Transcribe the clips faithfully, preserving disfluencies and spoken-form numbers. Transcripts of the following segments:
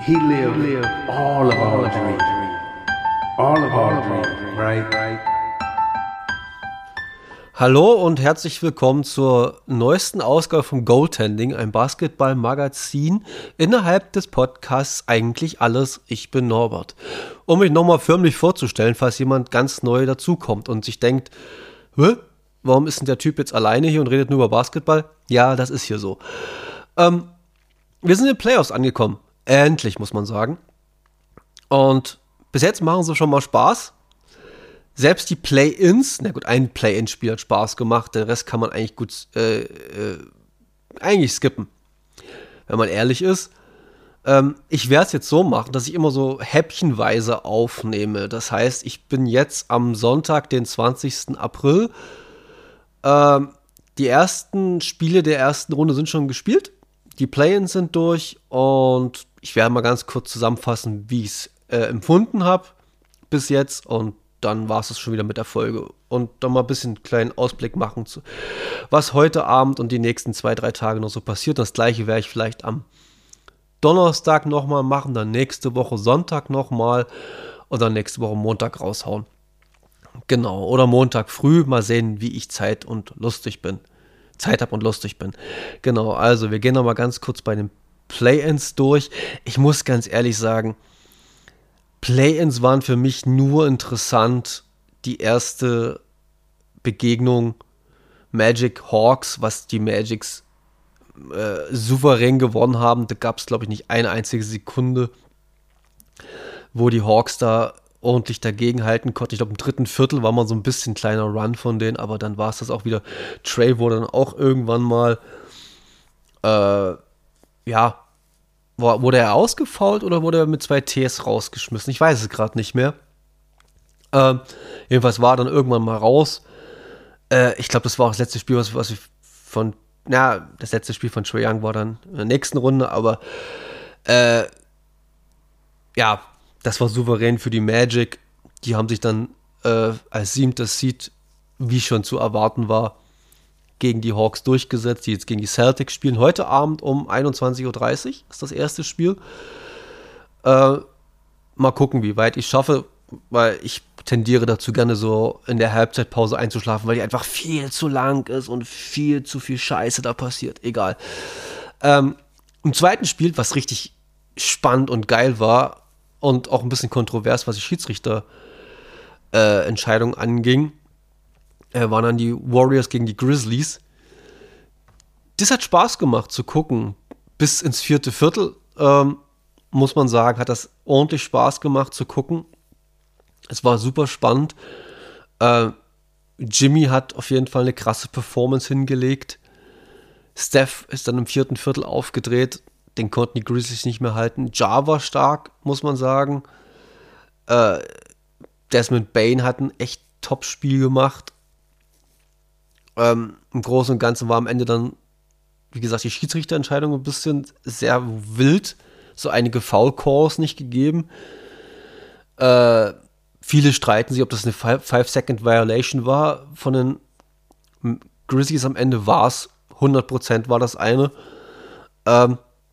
He lived all of our dreams. All of our dreams, right? Hallo und herzlich willkommen zur neuesten Ausgabe vom Goaltending, ein Basketball-Magazin innerhalb des Podcasts Eigentlich Alles. Ich bin Norbert. Um mich nochmal förmlich vorzustellen, falls jemand ganz neu dazukommt und sich denkt, Hä? Warum ist denn der Typ jetzt alleine hier und redet nur über Basketball? Ja, das ist hier so. Ähm, wir sind in den Playoffs angekommen. Endlich, muss man sagen. Und bis jetzt machen sie schon mal Spaß. Selbst die Play-Ins, na gut, ein Play-In-Spiel hat Spaß gemacht, den Rest kann man eigentlich gut, äh, äh, eigentlich skippen, wenn man ehrlich ist. Ähm, ich werde es jetzt so machen, dass ich immer so häppchenweise aufnehme. Das heißt, ich bin jetzt am Sonntag, den zwanzigsten April. Ähm, die ersten Spiele der ersten Runde sind schon gespielt. Die Play-Ins sind durch und ich werde mal ganz kurz zusammenfassen, wie ich es äh, empfunden habe bis jetzt, und dann war es schon wieder mit der Folge. Und dann mal ein bisschen einen kleinen Ausblick machen, zu, was heute Abend und die nächsten zwei, drei Tage noch so passiert. Das gleiche werde ich vielleicht am Donnerstag nochmal machen, dann nächste Woche Sonntag nochmal und dann nächste Woche Montag raushauen. Genau, oder Montag früh, mal sehen, wie ich Zeit und lustig bin. Zeit habe und lustig bin. Genau, also wir gehen nochmal ganz kurz bei den Play-Ins durch. Ich muss ganz ehrlich sagen, Play-Ins waren für mich nur interessant, die erste Begegnung Magic Hawks, was die Magics äh, souverän gewonnen haben. Da gab es, glaube ich, nicht eine einzige Sekunde, wo die Hawks da ordentlich dagegen halten konnten. Ich glaube, im dritten Viertel war mal so ein bisschen kleiner Run von denen, aber dann war es das auch wieder. Trey wurde dann auch irgendwann mal äh, ja, wurde er ausgefoult oder wurde er mit zwei Ts rausgeschmissen? Ich weiß es gerade nicht mehr. Ähm, jedenfalls war er dann irgendwann mal raus. Äh, ich glaube, das war auch das letzte Spiel, was, was ich von, na, das letzte Spiel von Trae Young war dann in der nächsten Runde, aber äh, ja, das war souverän für die Magic. Die haben sich dann äh, als siebtes Seed, wie schon zu erwarten war, gegen die Hawks durchgesetzt, die jetzt gegen die Celtics spielen. Heute Abend um einundzwanzig Uhr dreißig ist das erste Spiel. Äh, mal gucken, wie weit ich schaffe, weil ich tendiere dazu, gerne so in der Halbzeitpause einzuschlafen, weil die einfach viel zu lang ist und viel zu viel Scheiße da passiert. Egal. Ähm, im zweiten Spiel, was richtig spannend und geil war und auch ein bisschen kontrovers, was die Schiedsrichter-Entscheidung äh, anging, Äh, waren dann die Warriors gegen die Grizzlies. Das hat Spaß gemacht zu gucken. Bis ins vierte Viertel, ähm, muss man sagen, hat das ordentlich Spaß gemacht zu gucken. Es war super spannend. Äh, Jimmy hat auf jeden Fall eine krasse Performance hingelegt. Steph ist dann im vierten Viertel aufgedreht. Den konnten die Grizzlies nicht mehr halten. Ja war stark, muss man sagen. Äh, Desmond Bane hat ein echt Top-Spiel gemacht. Ähm, im Großen und Ganzen war am Ende dann, wie gesagt, die Schiedsrichterentscheidung ein bisschen sehr wild. So einige Foul-Calls nicht gegeben. Äh, viele streiten sich, ob das eine Five-Second-Violation war. Von den Grizzlies am Ende war es. hundert Prozent war das eine. Ähm,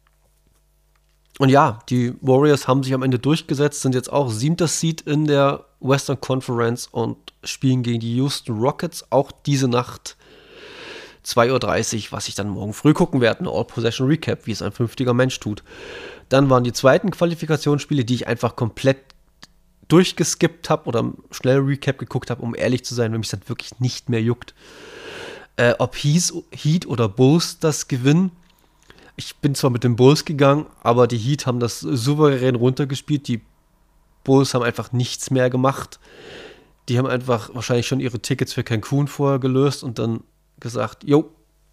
und ja, die Warriors haben sich am Ende durchgesetzt, sind jetzt auch siebter Seed in der Western Conference und spielen gegen die Houston Rockets, auch diese Nacht zwei Uhr dreißig, was ich dann morgen früh gucken werde, eine All-Possession-Recap, wie es ein vernünftiger Mensch tut. Dann waren die zweiten Qualifikationsspiele, die ich einfach komplett durchgeskippt habe oder schnell Recap geguckt habe, um ehrlich zu sein, wenn mich das wirklich nicht mehr juckt. Äh, ob Heat oder Bulls das gewinnen. Ich bin zwar mit den Bulls gegangen, aber die Heat haben das souverän runtergespielt. Die Bulls haben einfach nichts mehr gemacht. Die haben einfach wahrscheinlich schon ihre Tickets für Cancun vorher gelöst und dann gesagt, jo,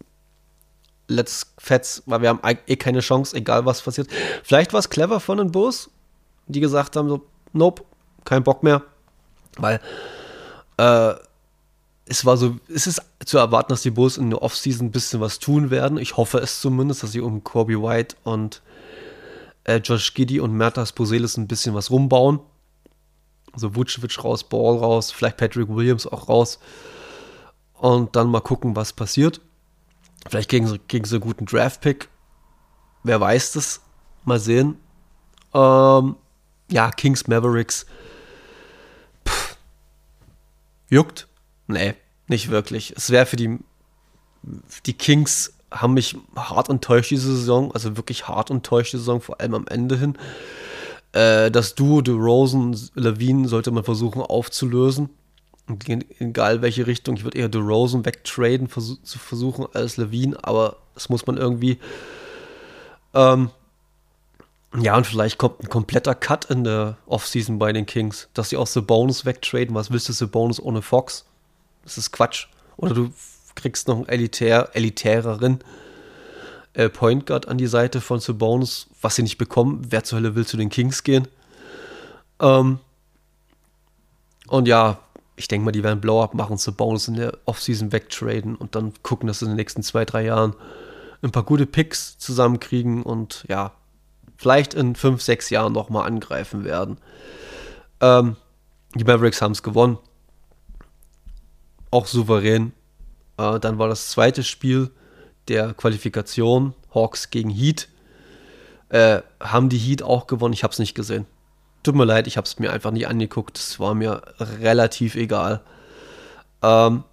let's fetz, weil wir haben eh keine Chance, egal was passiert. Vielleicht war es clever von den Bulls, die gesagt haben so, nope, kein Bock mehr, weil äh, es war so, es ist zu erwarten, dass die Bulls in der Offseason ein bisschen was tun werden. Ich hoffe es zumindest, dass sie um Kobe White und äh, Josh Giddey und Mertas Pozelis ein bisschen was rumbauen. Also Vucevic raus, Ball raus, vielleicht Patrick Williams auch raus. Und dann mal gucken, was passiert. Vielleicht kriegen sie, kriegen sie einen guten Draft-Pick. Wer weiß das? Mal sehen. Ähm, ja, Kings Mavericks. Pff. Juckt? Nee, nicht wirklich. Es wäre für die, die Kings haben mich hart enttäuscht diese Saison, also wirklich hart enttäuscht die Saison, vor allem am Ende hin. Äh, das Duo DeRozan, Levine sollte man versuchen aufzulösen. Egal welche Richtung, ich würde eher DeRozan wegtraden vers- zu versuchen als Levine, aber das muss man irgendwie. Ähm, ja, und vielleicht kommt ein kompletter Cut in der Offseason bei den Kings, dass sie auch Sabonis wegtraden. Was willst du Sabonis ohne Fox? Das ist Quatsch. Oder du kriegst noch einen elitär, elitäreren äh, Point Guard an die Seite von Sabonis, was sie nicht bekommen. Wer zur Hölle will zu den Kings gehen? Ähm, und ja, ich denke mal, die werden Blow-Up machen, Sabonis in der Offseason wegtraden und dann gucken, dass sie in den nächsten zwei, drei Jahren ein paar gute Picks zusammenkriegen und ja, vielleicht in fünf, sechs Jahren nochmal angreifen werden. Ähm, die Mavericks haben es gewonnen. Auch souverän. Äh, dann war das zweite Spiel der Qualifikation, Hawks gegen Heat. Äh, haben die Heat auch gewonnen? Ich habe es nicht gesehen. Tut mir leid, ich habe es mir einfach nicht angeguckt. Es war mir relativ egal. Ähm,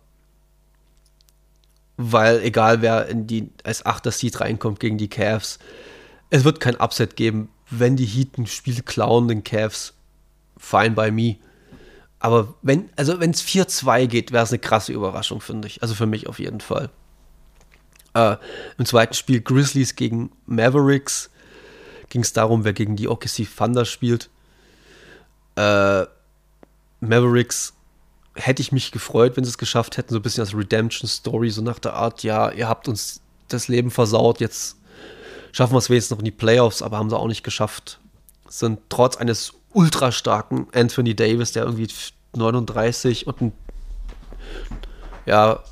weil egal wer in die als achter Seed reinkommt gegen die Cavs, es wird kein Upset geben, wenn die Heat ein Spiel klauen, den Cavs, fine by me. Aber wenn, also wenn es vier zwei geht, wäre es eine krasse Überraschung, finde ich. Also für mich auf jeden Fall. Äh, Im zweiten Spiel Grizzlies gegen Mavericks ging es darum, wer gegen die O K C Thunder spielt. Äh, Mavericks hätte ich mich gefreut, wenn sie es geschafft hätten, so ein bisschen als Redemption-Story, so nach der Art, ja, ihr habt uns das Leben versaut, jetzt schaffen wir es wenigstens noch in die Playoffs, aber haben sie auch nicht geschafft. Sind trotz eines ultra starken Anthony Davis, der irgendwie neununddreißig und ein, ja,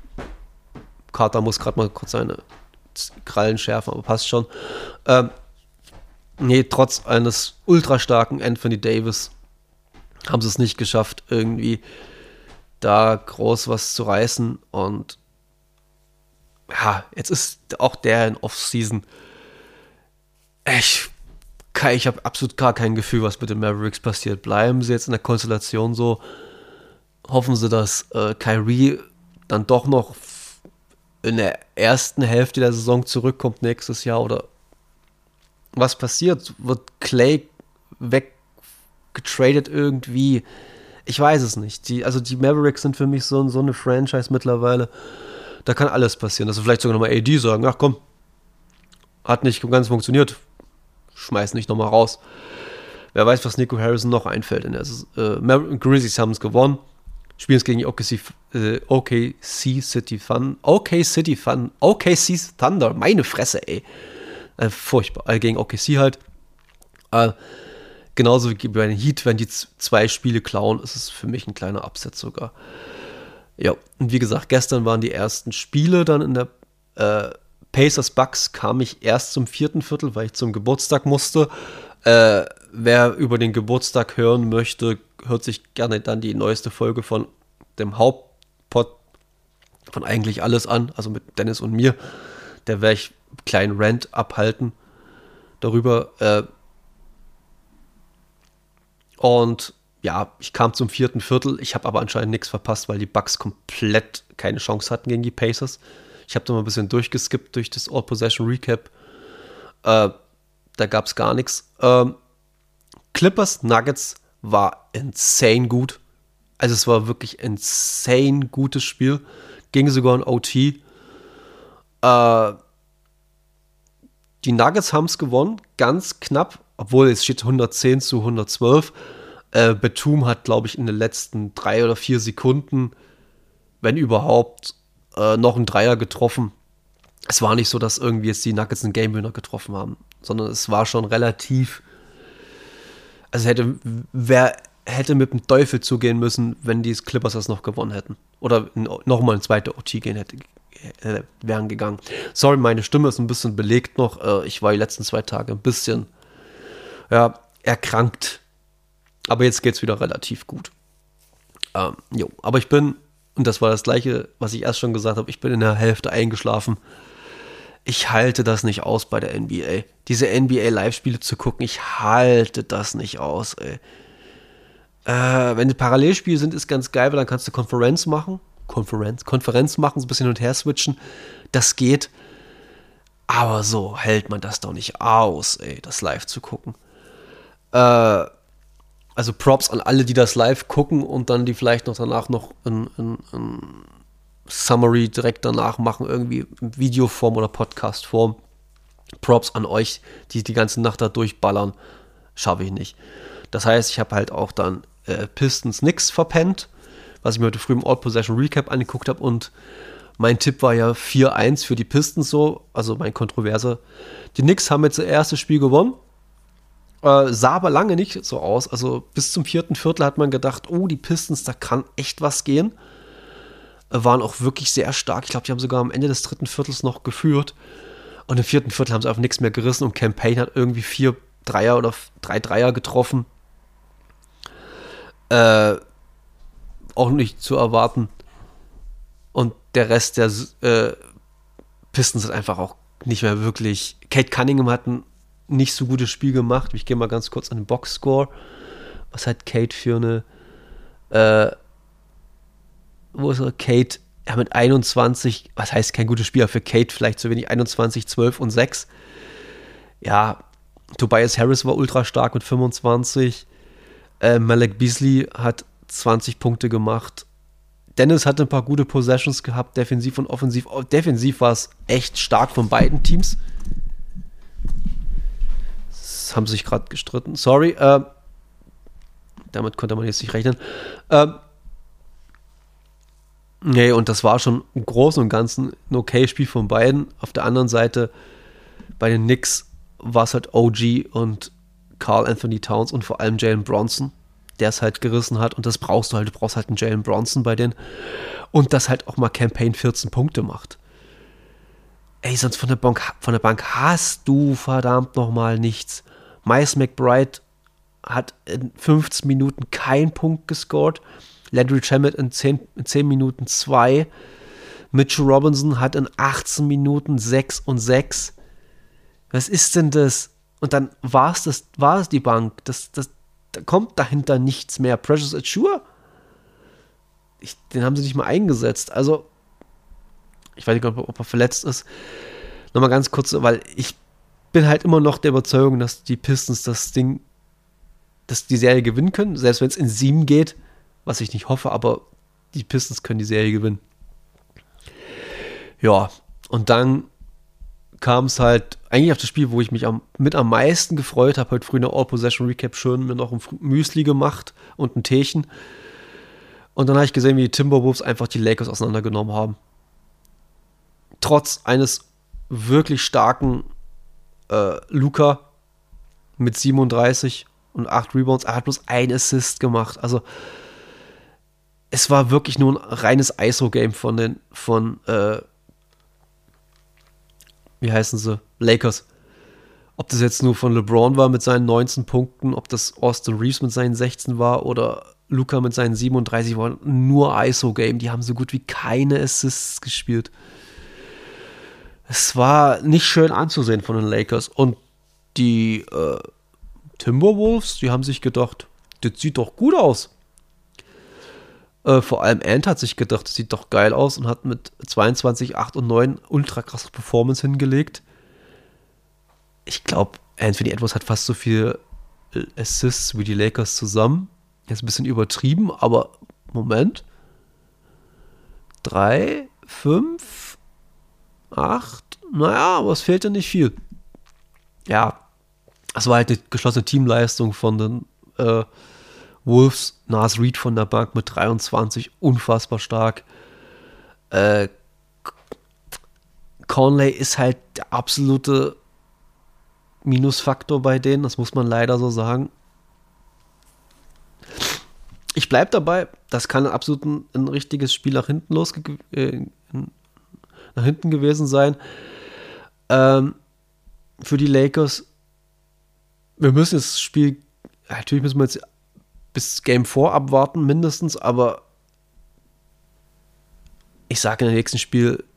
Carter muss gerade mal kurz seine Krallen schärfen, aber passt schon. Ähm, nee, trotz eines ultra starken Anthony Davis haben sie es nicht geschafft, irgendwie da groß was zu reißen. Und ja, jetzt ist auch der in Off-Season. Ich, ich habe absolut gar kein Gefühl, was mit den Mavericks passiert. Bleiben sie jetzt in der Konstellation so? Hoffen sie, dass äh, Kyrie dann doch noch in der ersten Hälfte der Saison zurückkommt nächstes Jahr? Oder was passiert? Wird Clay weggetradet irgendwie? Ich weiß es nicht. Die, also die Mavericks sind für mich so, so eine Franchise mittlerweile. Da kann alles passieren. Dass wir vielleicht sogar nochmal A D sagen, ach komm, hat nicht ganz funktioniert. Schmeiß nicht nochmal raus. Wer weiß, was Nico Harrison noch einfällt. In der äh, Grizzlies haben es gewonnen. Spielen es gegen die O K C, äh, O K C City Fun. O K City Fun. O K C Thunder. Meine Fresse, ey. Äh, furchtbar. Äh, gegen O K C halt. Äh, genauso wie bei den Heat, wenn die z- zwei Spiele klauen, ist es für mich ein kleiner Upset sogar. Ja, und wie gesagt, gestern waren die ersten Spiele dann in der äh, Pacers Bucks, kam ich erst zum vierten Viertel, weil ich zum Geburtstag musste. Äh, wer über den Geburtstag hören möchte, hört sich gerne dann die neueste Folge von dem Hauptpod von Eigentlich Alles an, also mit Dennis und mir. Da werde ich einen kleinen Rant abhalten darüber. Äh, und ja, ich kam zum vierten Viertel. Ich habe aber anscheinend nichts verpasst, weil die Bucks komplett keine Chance hatten gegen die Pacers. Ich habe da mal ein bisschen durchgeskippt durch das All-Possession-Recap. Äh, da gab es gar nichts. Ähm, Clippers Nuggets war insane gut. Also es war wirklich insane gutes Spiel. Ging sogar in O T. Äh, die Nuggets haben es gewonnen, ganz knapp, obwohl es steht hundertzehn zu hundertzwölf. Äh, Batum hat, glaube ich, in den letzten drei oder vier Sekunden, wenn überhaupt, äh, noch einen Dreier getroffen. Es war nicht so, dass irgendwie jetzt die Nuggets einen Game-Winner getroffen haben, sondern es war schon relativ. Also hätte, wer hätte mit dem Teufel zugehen müssen, wenn die Clippers das noch gewonnen hätten. Oder nochmal ein zweiter O T gehen hätte, äh, wären gegangen. Sorry, meine Stimme ist ein bisschen belegt noch. Äh, ich war die letzten zwei Tage ein bisschen ja, erkrankt. Aber jetzt geht's wieder relativ gut. Ähm, jo, aber ich bin, und das war das Gleiche, was ich erst schon gesagt habe, ich bin in der Hälfte eingeschlafen. ich halte das nicht aus bei der N B A. Diese N B A-Live-Spiele zu gucken, ich halte das nicht aus, ey. Äh, wenn die Parallelspiele sind, ist ganz geil, weil dann kannst du Konferenz machen. Konferenz, Konferenz machen, so ein bisschen hin und her switchen. Das geht. Aber so hält man das doch nicht aus, ey, das live zu gucken. Äh, also Props an alle, die das live gucken und dann die vielleicht noch danach noch ein, ein, ein Summary direkt danach machen, irgendwie in Videoform oder Podcastform. Props an euch, die die ganze Nacht da durchballern. Schaffe ich nicht. Das heißt, ich habe halt auch dann äh, Pistons Knicks verpennt, was ich mir heute früh im All-Possession-Recap angeguckt habe, und mein Tipp war ja vier eins für die Pistons so, also mein Kontroverse. Die Knicks haben jetzt das erste Spiel gewonnen, äh, sah aber lange nicht so aus, also bis zum vierten Viertel hat man gedacht, oh, die Pistons, da kann echt was gehen. Äh, waren auch wirklich sehr stark, ich glaube, die haben sogar am Ende des dritten Viertels noch geführt, und im vierten Viertel haben sie einfach nichts mehr gerissen und Campaign hat irgendwie vier Dreier oder drei Dreier getroffen. Äh, auch nicht zu erwarten. Und der Rest der äh, Pistons hat einfach auch nicht mehr wirklich. Kate Cunningham hat ein nicht so gutes Spiel gemacht. Ich gehe mal ganz kurz an den Boxscore. Was hat Kate für eine äh, wo ist er? Kate ja, mit einundzwanzig, was heißt kein gutes Spiel, aber für Kate vielleicht zu wenig, einundzwanzig, zwölf und sechs. Ja, Tobias Harris war ultra stark mit fünfundzwanzig. Äh, Malik Beasley hat zwanzig Punkte gemacht. Dennis hatte ein paar gute Possessions gehabt, defensiv und offensiv. Oh, defensiv war es echt stark von beiden Teams. Das haben sich gerade gestritten. Sorry. Äh, damit konnte man jetzt nicht rechnen. Ähm, nee, und das war schon im Großen und Ganzen ein okay Spiel von beiden. Auf der anderen Seite, bei den Knicks war es halt O G und Karl Anthony Towns und vor allem Jalen Bronson, der es halt gerissen hat, und das brauchst du halt, du brauchst halt einen Jalen Bronson bei denen, und das halt auch mal Campaign vierzehn Punkte macht. Ey, sonst von der Bank, von der Bank hast du verdammt nochmal nichts. Miles McBride hat in fünfzehn Minuten keinen Punkt gescored, Landry Shamet in zehn, in zehn Minuten zwei, Mitchell Robinson hat in achtzehn Minuten sechs und sechs. Was ist denn das? Und dann war es das, war es die Bank. Das, das, da kommt dahinter nichts mehr. Precious Achiuwa? Ich, den haben sie nicht mal eingesetzt. Also, ich weiß nicht, ob, ob er verletzt ist. Nochmal ganz kurz, weil ich bin halt immer noch der Überzeugung, dass die Pistons das Ding, dass die Serie gewinnen können. Selbst wenn es in sieben geht, was ich nicht hoffe, aber die Pistons können die Serie gewinnen. Ja, und dann kam es halt eigentlich auf das Spiel, wo ich mich am, mit am meisten gefreut habe. Heute früh in der All-Possession-Recap schön mir noch ein Müsli gemacht und ein Teechen. Und dann habe ich gesehen, wie die Timberwolves einfach die Lakers auseinandergenommen haben. Trotz eines wirklich starken äh, Luka mit siebenunddreißig und acht Rebounds. Er hat bloß ein Assist gemacht. Also es war wirklich nur ein reines I S O-Game von den von äh, wie heißen sie? Lakers. Ob das jetzt nur von LeBron war mit seinen neunzehn Punkten, ob das Austin Reeves mit seinen sechzehn war oder Luka mit seinen siebenunddreißig, war nur I S O-Game. Die haben so gut wie keine Assists gespielt. Es war nicht schön anzusehen von den Lakers. Und die äh, Timberwolves, die haben sich gedacht, das sieht doch gut aus. Äh, vor allem Ant hat sich gedacht, das sieht doch geil aus, und hat mit zweiundzwanzig, acht und neun ultra krasse Performance hingelegt. Ich glaube, Anthony Edwards hat fast so viel Assists wie die Lakers zusammen. Jetzt ein bisschen übertrieben, aber Moment. Drei, fünf, acht, naja, aber es fehlte nicht viel. Ja, es war halt eine geschlossene Teamleistung von den äh, Wolves. Nas Reed von der Bank mit dreiundzwanzig, unfassbar stark. Äh, Conley ist halt der absolute Minusfaktor bei denen, das muss man leider so sagen. Ich bleibe dabei, das kann absolut ein, ein richtiges Spiel nach hinten los äh, nach hinten gewesen sein. Ähm, für die Lakers, wir müssen das Spiel, natürlich müssen wir jetzt bis Game vier abwarten, mindestens, aber ich sage, in dem nächsten Spiel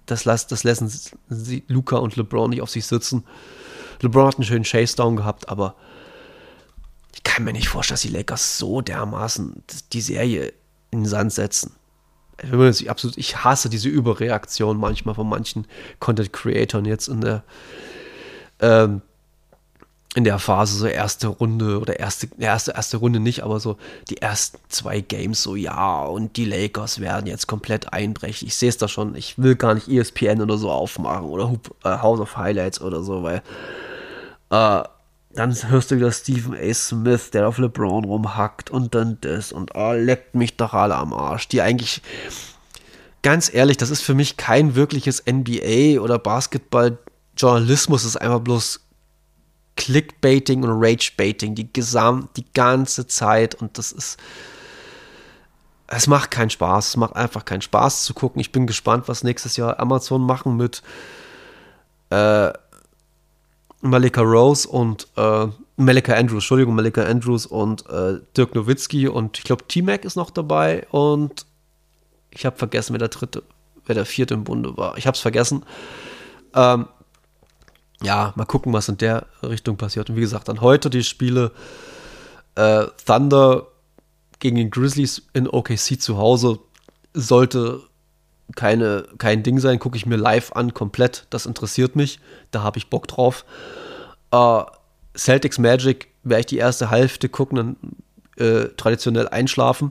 das, las, das lassen sie, Luka und LeBron nicht auf sich sitzen. LeBron hat einen schönen Chase-Down gehabt, aber ich kann mir nicht vorstellen, dass die Lakers so dermaßen die Serie in den Sand setzen. Ich, absolut, ich hasse diese Überreaktion manchmal von manchen Content-Creatoren jetzt in der ähm, in der Phase, so erste Runde oder erste, erste, erste Runde nicht, aber so die ersten zwei Games so, ja, und die Lakers werden jetzt komplett einbrechen. Ich sehe es da schon, ich will gar nicht E S P N oder so aufmachen oder äh, House of Highlights oder so, weil äh, dann hörst du wieder Stephen A. Smith, der auf LeBron rumhackt und dann das und oh, leckt mich doch alle am Arsch. Die eigentlich, ganz ehrlich, das ist für mich kein wirkliches N B A oder Basketball-Journalismus, das ist einfach bloß Clickbaiting und Ragebaiting die gesamt, die ganze Zeit und das ist, es macht keinen Spaß, es macht einfach keinen Spaß zu gucken. Ich bin gespannt, was nächstes Jahr Amazon machen mit äh, Malika Rose und äh, Malika Andrews, Entschuldigung, Malika Andrews und äh, Dirk Nowitzki und ich glaube T-Mac ist noch dabei und ich habe vergessen, wer der dritte, wer der vierte im Bunde war. Ich habe es vergessen. Ähm, Ja, mal gucken, was in der Richtung passiert. Und wie gesagt, dann heute die Spiele äh, Thunder gegen den Grizzlies in O K C zu Hause sollte keine, kein Ding sein. Gucke ich mir live an, komplett. Das interessiert mich. Da habe ich Bock drauf. Äh, Celtics Magic werde ich die erste Hälfte gucken, dann äh, traditionell einschlafen.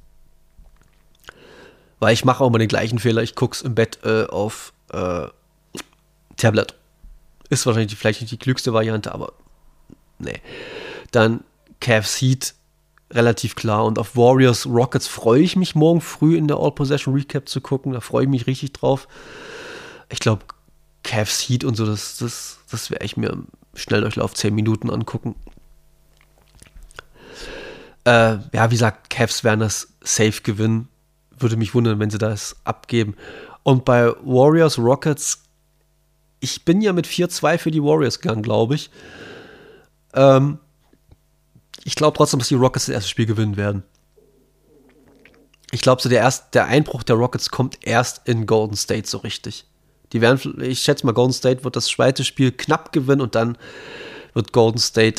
Weil ich mache auch mal den gleichen Fehler. Ich gucke es im Bett äh, auf äh, Tablet. Ist wahrscheinlich vielleicht nicht die klügste Variante, aber nee. Dann Cavs Heat, relativ klar. Und auf Warriors Rockets freue ich mich morgen früh in der All-Possession-Recap zu gucken. Da freue ich mich richtig drauf. Ich glaube, Cavs Heat und so, das, das, das werde ich mir im Schnelldurchlauf zehn Minuten angucken. Äh, ja, wie gesagt, Cavs werden das safe gewinnen. Würde mich wundern, wenn sie das abgeben. Und bei Warriors Rockets, ich bin ja mit vier zwei für die Warriors gegangen, glaube ich. Ähm, ich glaube trotzdem, dass die Rockets das erste Spiel gewinnen werden. Ich glaube, so der, erst, der Einbruch der Rockets kommt erst in Golden State so richtig. Die werden, ich schätze mal, Golden State wird das zweite Spiel knapp gewinnen und dann wird Golden State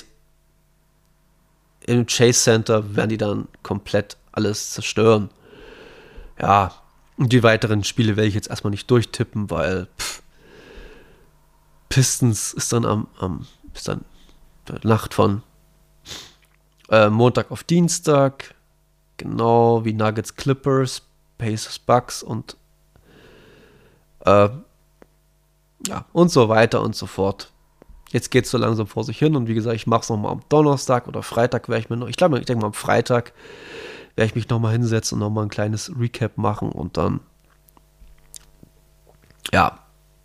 im Chase Center, werden die dann komplett alles zerstören. Ja, und die weiteren Spiele werde ich jetzt erstmal nicht durchtippen, weil pff, Pistons ist dann am, am ist dann Nacht von äh, Montag auf Dienstag, genau wie Nuggets Clippers, Pacers Bucks und äh, ja, und so weiter und so fort. Jetzt geht es so langsam vor sich hin und wie gesagt, ich mache es nochmal am Donnerstag oder Freitag, werde ich mir noch, ich glaube, ich denke mal am Freitag werde ich mich nochmal hinsetzen und nochmal ein kleines Recap machen und dann ja,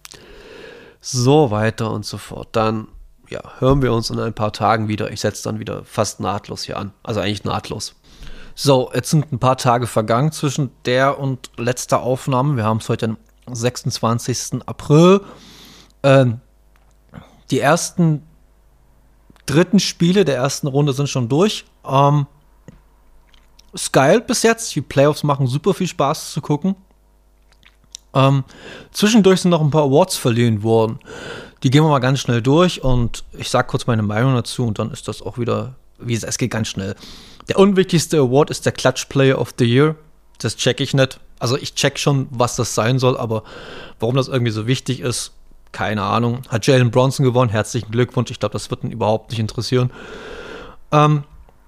so weiter und so fort. Dann ja, hören wir uns in ein paar Tagen wieder. Ich setze dann wieder fast nahtlos hier an. Also eigentlich nahtlos. So, jetzt sind ein paar Tage vergangen zwischen der und letzter Aufnahme. Wir haben es heute am sechsundzwanzigsten April. Ähm, die ersten dritten Spiele der ersten Runde sind schon durch. Ähm, ist geil bis jetzt. Die Playoffs machen super viel Spaß zu gucken. Ähm, zwischendurch sind noch ein paar Awards verliehen worden. Die gehen wir mal ganz schnell durch und ich sag kurz meine Meinung dazu und dann ist das auch wieder, wie gesagt, es geht ganz schnell. Der unwichtigste Award ist der Clutch Player of the Year. Das check ich nicht. Also ich check schon, was das sein soll, aber warum das irgendwie so wichtig ist, keine Ahnung. Hat Jalen Bronson gewonnen, herzlichen Glückwunsch. Ich glaube, das wird ihn überhaupt nicht interessieren. Ähm,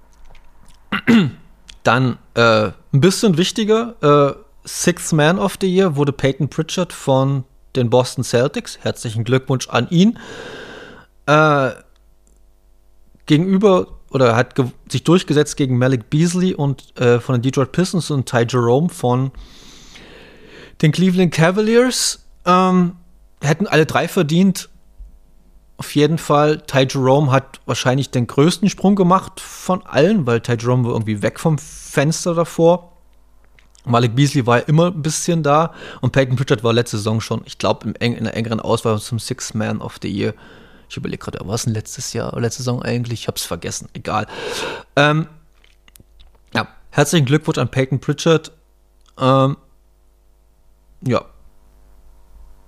dann äh, ein bisschen wichtiger, äh, Sixth Man of the Year wurde Peyton Pritchard von den Boston Celtics. Herzlichen Glückwunsch an ihn. Äh, gegenüber, oder hat ge- sich durchgesetzt gegen Malik Beasley und äh, von den Detroit Pistons und Ty Jerome von den Cleveland Cavaliers. Ähm, hätten alle drei verdient. Auf jeden Fall. Ty Jerome hat wahrscheinlich den größten Sprung gemacht von allen, weil Ty Jerome war irgendwie weg vom Fenster davor. Malik Beasley war ja immer ein bisschen da und Peyton Pritchard war letzte Saison schon, ich glaube, in einer engeren Auswahl zum Sixth Man of the Year. Ich überlege gerade, was war es denn letztes Jahr, letzte Saison eigentlich? Ich habe es vergessen, egal. Ähm, ja, herzlichen Glückwunsch an Peyton Pritchard. Ähm, ja.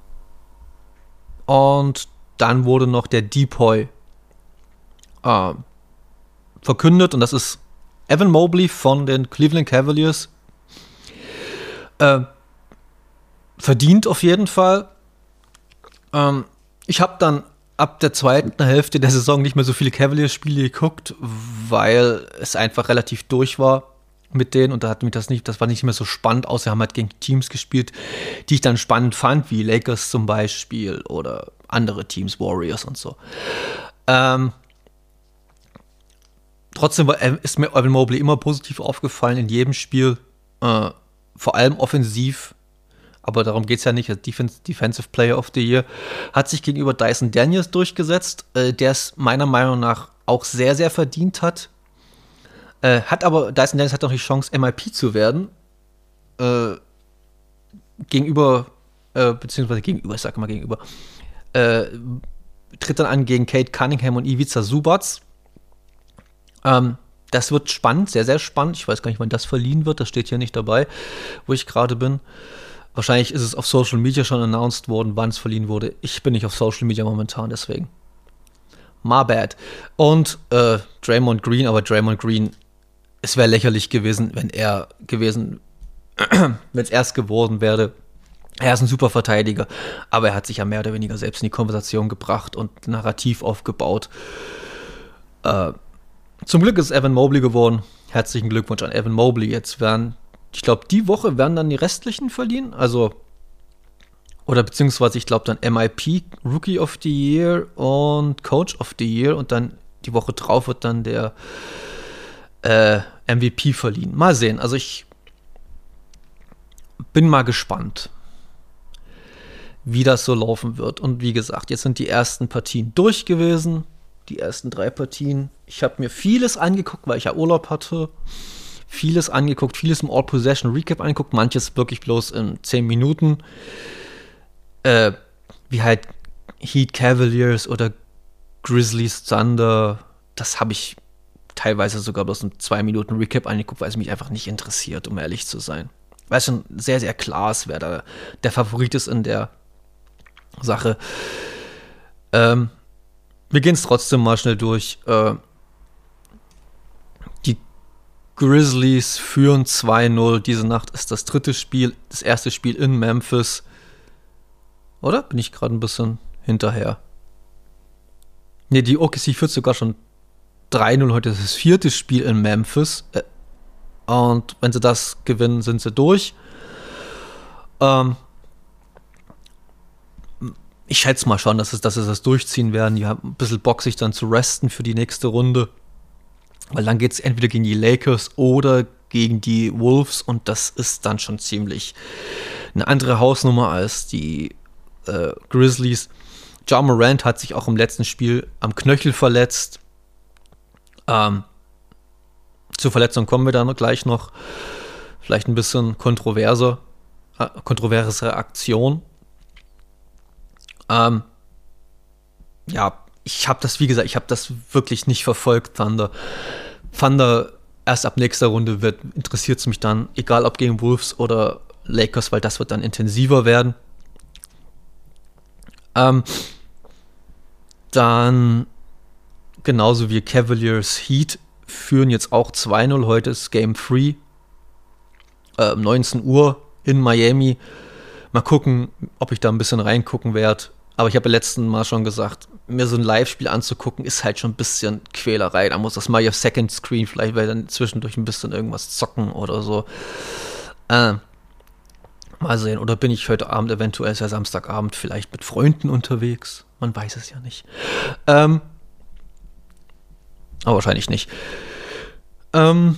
Und dann wurde noch der Depoy äh, verkündet. Und das ist Evan Mobley von den Cleveland Cavaliers. Äh, verdient auf jeden Fall. Ähm, ich habe dann ab der zweiten Hälfte der Saison nicht mehr so viele Cavaliers-Spiele geguckt, weil es einfach relativ durch war mit denen und da hat mich das nicht, das war nicht mehr so spannend, außer wir haben halt gegen Teams gespielt, die ich dann spannend fand, wie Lakers zum Beispiel oder andere Teams, Warriors und so. Ähm, trotzdem war, ist mir Evan Mobley immer positiv aufgefallen in jedem Spiel, äh, vor allem offensiv, aber darum geht es ja nicht, als Defense, Defensive Player of the Year, hat sich gegenüber Dyson Daniels durchgesetzt, äh, der es meiner Meinung nach auch sehr, sehr verdient hat. Äh, hat aber, Dyson Daniels hat noch die Chance, M I P zu werden. Äh, gegenüber, äh, beziehungsweise gegenüber, ich sag mal gegenüber, äh, tritt dann an gegen Kate Cunningham und Ivica Zubac. Ähm, das wird spannend, sehr, sehr spannend. Ich weiß gar nicht, wann das verliehen wird. Das steht hier nicht dabei, wo ich gerade bin. Wahrscheinlich ist es auf Social Media schon announced worden, wann es verliehen wurde. Ich bin nicht auf Social Media momentan, deswegen. My bad. Und äh, Draymond Green, aber Draymond Green, es wäre lächerlich gewesen, wenn er gewesen, wenn es erst geworden wäre. Er ist ein super Verteidiger, aber er hat sich ja mehr oder weniger selbst in die Konversation gebracht und Narrativ aufgebaut. Äh, zum Glück ist Evan Mobley geworden. Herzlichen Glückwunsch an Evan Mobley. Jetzt werden, ich glaube, die Woche werden dann die restlichen verliehen. Also, oder beziehungsweise, ich glaube, dann M I P, Rookie of the Year und Coach of the Year. Und dann die Woche drauf wird dann der äh, M V P verliehen. Mal sehen. Also, ich bin mal gespannt, wie das so laufen wird. Und wie gesagt, jetzt sind die ersten Partien durch gewesen. Die ersten drei Partien. Ich habe mir vieles angeguckt, weil ich ja Urlaub hatte. Vieles angeguckt, vieles im All-Possession-Recap angeguckt. Manches wirklich bloß in zehn Minuten. Äh, wie halt Heat Cavaliers oder Grizzlies Thunder. Das habe ich teilweise sogar bloß in zwei Minuten Recap angeguckt, weil es mich einfach nicht interessiert, um ehrlich zu sein. Weil es schon sehr, sehr klar ist, wer da der Favorit ist in der Sache. Ähm, wir gehen es trotzdem mal schnell durch. Äh, die Grizzlies führen zwei null. Diese Nacht ist das dritte Spiel, das erste Spiel in Memphis. Oder? Bin ich gerade ein bisschen hinterher? Ne, die O K C führt sogar schon drei null heute. Das ist das vierte Spiel in Memphis. Äh, und wenn sie das gewinnen, sind sie durch. Ähm, ich schätze mal schon, dass, es, dass sie das durchziehen werden. Die haben ein bisschen Bock, sich dann zu resten für die nächste Runde. Weil dann geht es entweder gegen die Lakers oder gegen die Wolves. Und das ist dann schon ziemlich eine andere Hausnummer als die äh, Grizzlies. Ja Morant hat sich auch im letzten Spiel am Knöchel verletzt. Ähm, zur Verletzung kommen wir dann gleich noch. Vielleicht ein bisschen kontroverser, äh, kontroverse Aktion. Ähm, ja, ich habe das, wie gesagt, ich habe das wirklich nicht verfolgt, Thunder. Thunder erst ab nächster Runde wird, interessiert es mich dann, egal ob gegen Wolves oder Lakers, weil das wird dann intensiver werden. Ähm, dann genauso wie Cavaliers Heat führen jetzt auch zwei null. Heute ist Game drei. Äh, neunzehn Uhr in Miami. Mal gucken, ob ich da ein bisschen reingucken werde. Aber ich habe ja letzten Mal schon gesagt, mir so ein Live-Spiel anzugucken, ist halt schon ein bisschen Quälerei. Da muss das mal auf Second Screen, vielleicht weil dann zwischendurch ein bisschen irgendwas zocken oder so. Äh, mal sehen. Oder bin ich heute Abend, eventuell ist ja Samstagabend, vielleicht mit Freunden unterwegs. Man weiß es ja nicht. Ähm, aber wahrscheinlich nicht. Ähm,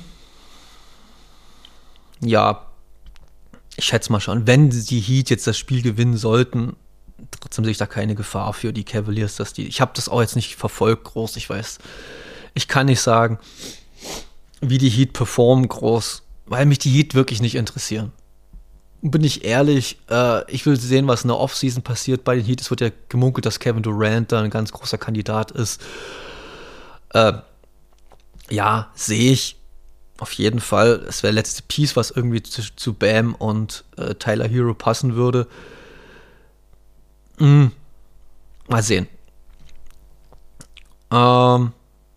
ja, ich schätze mal schon, wenn die Heat jetzt das Spiel gewinnen sollten, trotzdem sehe ich da keine Gefahr für die Cavaliers, dass die. Ich habe das auch jetzt nicht verfolgt groß. Ich weiß, ich kann nicht sagen, wie die Heat performen groß, weil mich die Heat wirklich nicht interessieren. Bin ich ehrlich, äh, ich will sehen, was in der Offseason passiert bei den Heat. Es wird ja gemunkelt, dass Kevin Durant da ein ganz großer Kandidat ist. Äh, ja, sehe ich auf jeden Fall. Es wäre letzte Piece, was irgendwie zu, zu Bam und äh, Tyler Hero passen würde. Mm. Mal sehen. Ähm,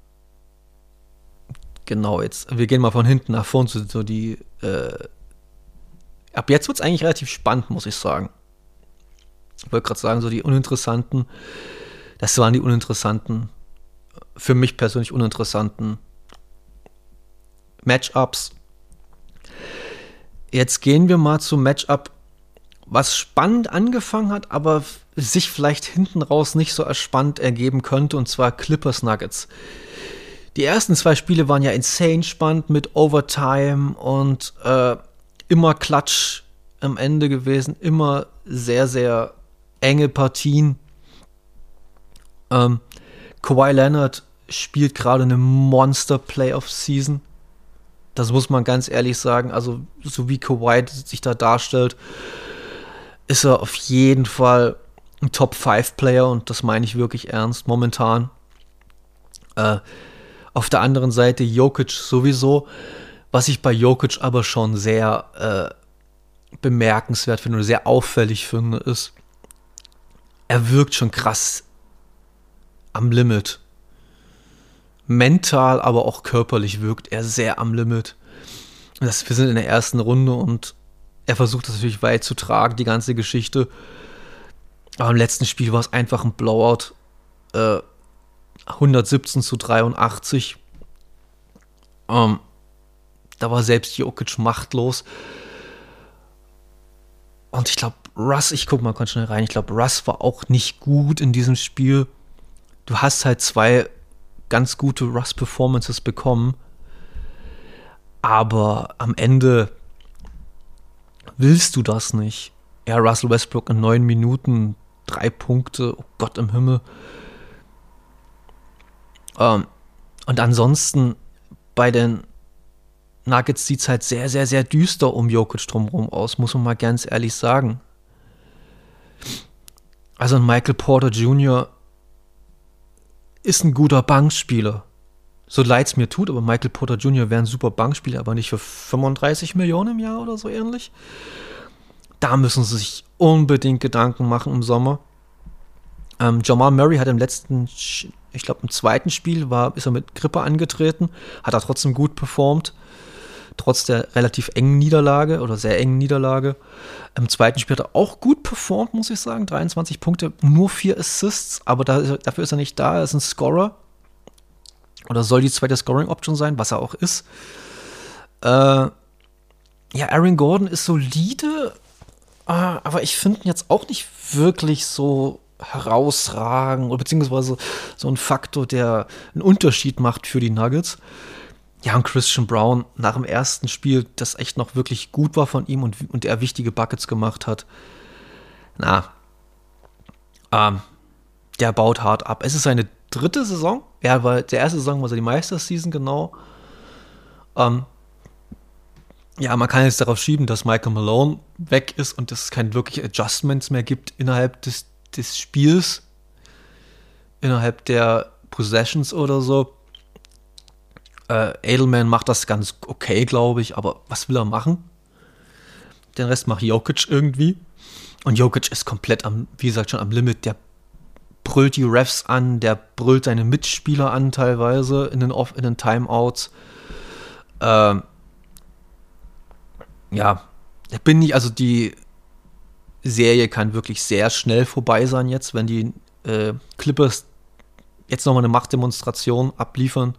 genau, jetzt, wir gehen mal von hinten nach vorn zu so die, äh, ab jetzt wird es eigentlich relativ spannend, muss ich sagen. Ich wollte gerade sagen, so die uninteressanten, das waren die uninteressanten, für mich persönlich uninteressanten Matchups. Jetzt gehen wir mal zum Matchup, was spannend angefangen hat, aber sich vielleicht hinten raus nicht so spannend ergeben könnte, und zwar Clippers Nuggets. Die ersten zwei Spiele waren ja insane spannend mit Overtime und äh, immer Klatsch am Ende gewesen, immer sehr, sehr enge Partien. Ähm, Kawhi Leonard spielt gerade eine Monster-Playoff-Season. Das muss man ganz ehrlich sagen. Also, so wie Kawhi sich da darstellt, ist er auf jeden Fall ein Top fünf Player, und das meine ich wirklich ernst momentan. Äh, auf der anderen Seite Jokic sowieso. Was ich bei Jokic aber schon sehr äh, bemerkenswert finde oder sehr auffällig finde, ist, er wirkt schon krass am Limit. Mental, aber auch körperlich wirkt er sehr am Limit. Das, wir sind in der ersten Runde und er versucht das natürlich weit zu tragen, die ganze Geschichte. Aber im letzten Spiel war es einfach ein Blowout. Äh, hundertsiebzehn zu dreiundachtzig. Ähm, da war selbst Jokic machtlos. Und ich glaube, Russ, ich guck mal ganz schnell rein, ich glaube, Russ war auch nicht gut in diesem Spiel. Du hast halt zwei ganz gute Russ-Performances bekommen. Aber am Ende willst du das nicht. Ja, Russell Westbrook in neun Minuten, drei Punkte, oh Gott im Himmel. Ähm, und ansonsten bei den Nuggets sieht es halt sehr, sehr, sehr düster um Jokic drumherum aus, muss man mal ganz ehrlich sagen. Also ein Michael Porter Junior ist ein guter Bankspieler. So leid es mir tut, aber Michael Porter Junior wäre ein super Bankspieler, aber nicht für fünfunddreißig Millionen im Jahr oder so ähnlich. Da müssen sie sich unbedingt Gedanken machen im Sommer. Ähm, Jamal Murray hat im letzten, ich glaube im zweiten Spiel, war, ist er mit Grippe angetreten, hat er trotzdem gut performt, trotz der relativ engen Niederlage oder sehr engen Niederlage. Im zweiten Spiel hat er auch gut performt, muss ich sagen, dreiundzwanzig Punkte, nur vier Assists, aber da, dafür ist er nicht da, er ist ein Scorer. Oder soll die zweite Scoring-Option sein, was er auch ist. Äh, ja, Aaron Gordon ist solide, äh, aber ich finde ihn jetzt auch nicht wirklich so herausragend, oder beziehungsweise so ein Faktor, der einen Unterschied macht für die Nuggets. Ja, und Christian Brown nach dem ersten Spiel, das echt noch wirklich gut war von ihm und, und er wichtige Buckets gemacht hat. Na, ähm, der baut hart ab. Es ist seine dritte Saison. Ja, weil der erste Saison war so die Meisterseason, genau. Ähm, ja, man kann jetzt darauf schieben, dass Michael Malone weg ist und es keine wirkliche Adjustments mehr gibt innerhalb des, des Spiels, innerhalb der Possessions oder so. Äh, Edelman macht das ganz okay, glaube ich, aber was will er machen? Den Rest macht Jokic irgendwie. Und Jokic ist komplett am, wie gesagt, schon am Limit. Der brüllt die Refs an, der brüllt seine Mitspieler an teilweise in den, Off- in den Timeouts. Ähm, ja, bin nicht, also die Serie kann wirklich sehr schnell vorbei sein jetzt, wenn die äh, Clippers jetzt nochmal eine Machtdemonstration abliefern.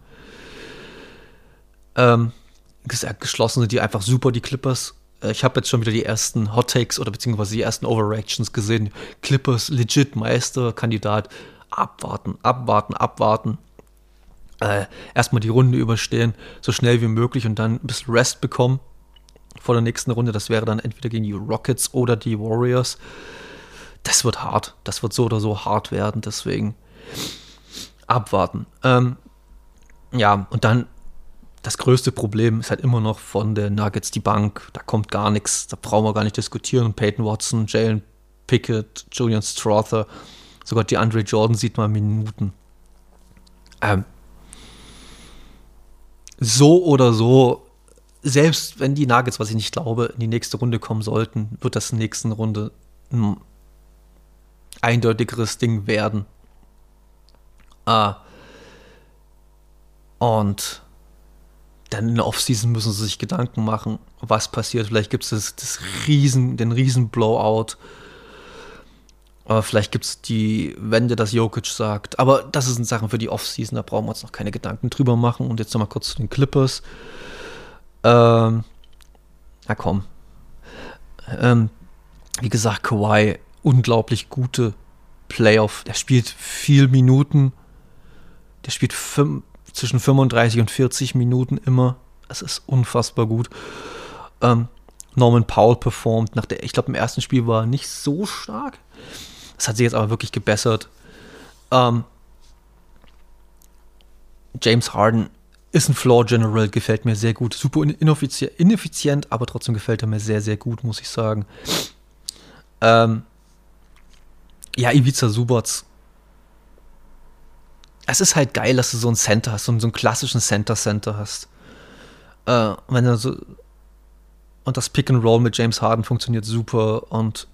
Ähm, geschlossen sind die einfach super, die Clippers. Ich habe jetzt schon wieder die ersten Hot Takes oder beziehungsweise die ersten Overreactions gesehen. Clippers legit Meisterkandidat. Abwarten, abwarten, abwarten. Äh, erstmal die Runde überstehen, so schnell wie möglich und dann ein bisschen Rest bekommen vor der nächsten Runde. Das wäre dann entweder gegen die Rockets oder die Warriors. Das wird hart. Das wird so oder so hart werden. Deswegen abwarten. Ähm, ja, und dann das größte Problem ist halt immer noch von der Nuggets die Bank. Da kommt gar nichts. Da brauchen wir gar nicht diskutieren. Peyton Watson, Jalen Pickett, Julian Strother, sogar die Andre Jordan sieht man Minuten. Ähm, so oder so, selbst wenn die Nuggets, was ich nicht glaube, in die nächste Runde kommen sollten, wird das in der nächsten Runde ein eindeutigeres Ding werden. Ah. Und dann in der Offseason müssen sie sich Gedanken machen, was passiert. Vielleicht gibt es das, das Riesen, den Riesen-Blowout. Aber vielleicht gibt es die Wende, dass Jokic sagt. Aber das sind Sachen für die Offseason, da brauchen wir uns noch keine Gedanken drüber machen. Und jetzt nochmal kurz zu den Clippers. Ähm, na komm. Ähm, wie gesagt, Kawhi, unglaublich gute Playoff. Der spielt viel Minuten. Der spielt fünf, zwischen fünfunddreißig und vierzig Minuten immer. Das ist unfassbar gut. Ähm, Norman Powell performt. Nach der, ich glaube, im ersten Spiel war er nicht so stark. Das hat sich jetzt aber wirklich gebessert. Ähm, James Harden ist ein Floor General, gefällt mir sehr gut. Super ineffizient, ineffizient, aber trotzdem gefällt er mir sehr, sehr gut, muss ich sagen. Ähm, ja, Ivica Zubac. Es ist halt geil, dass du so einen Center hast, so einen, so einen klassischen Center-Center hast. Äh, wenn du so und das Pick and Roll mit James Harden funktioniert super und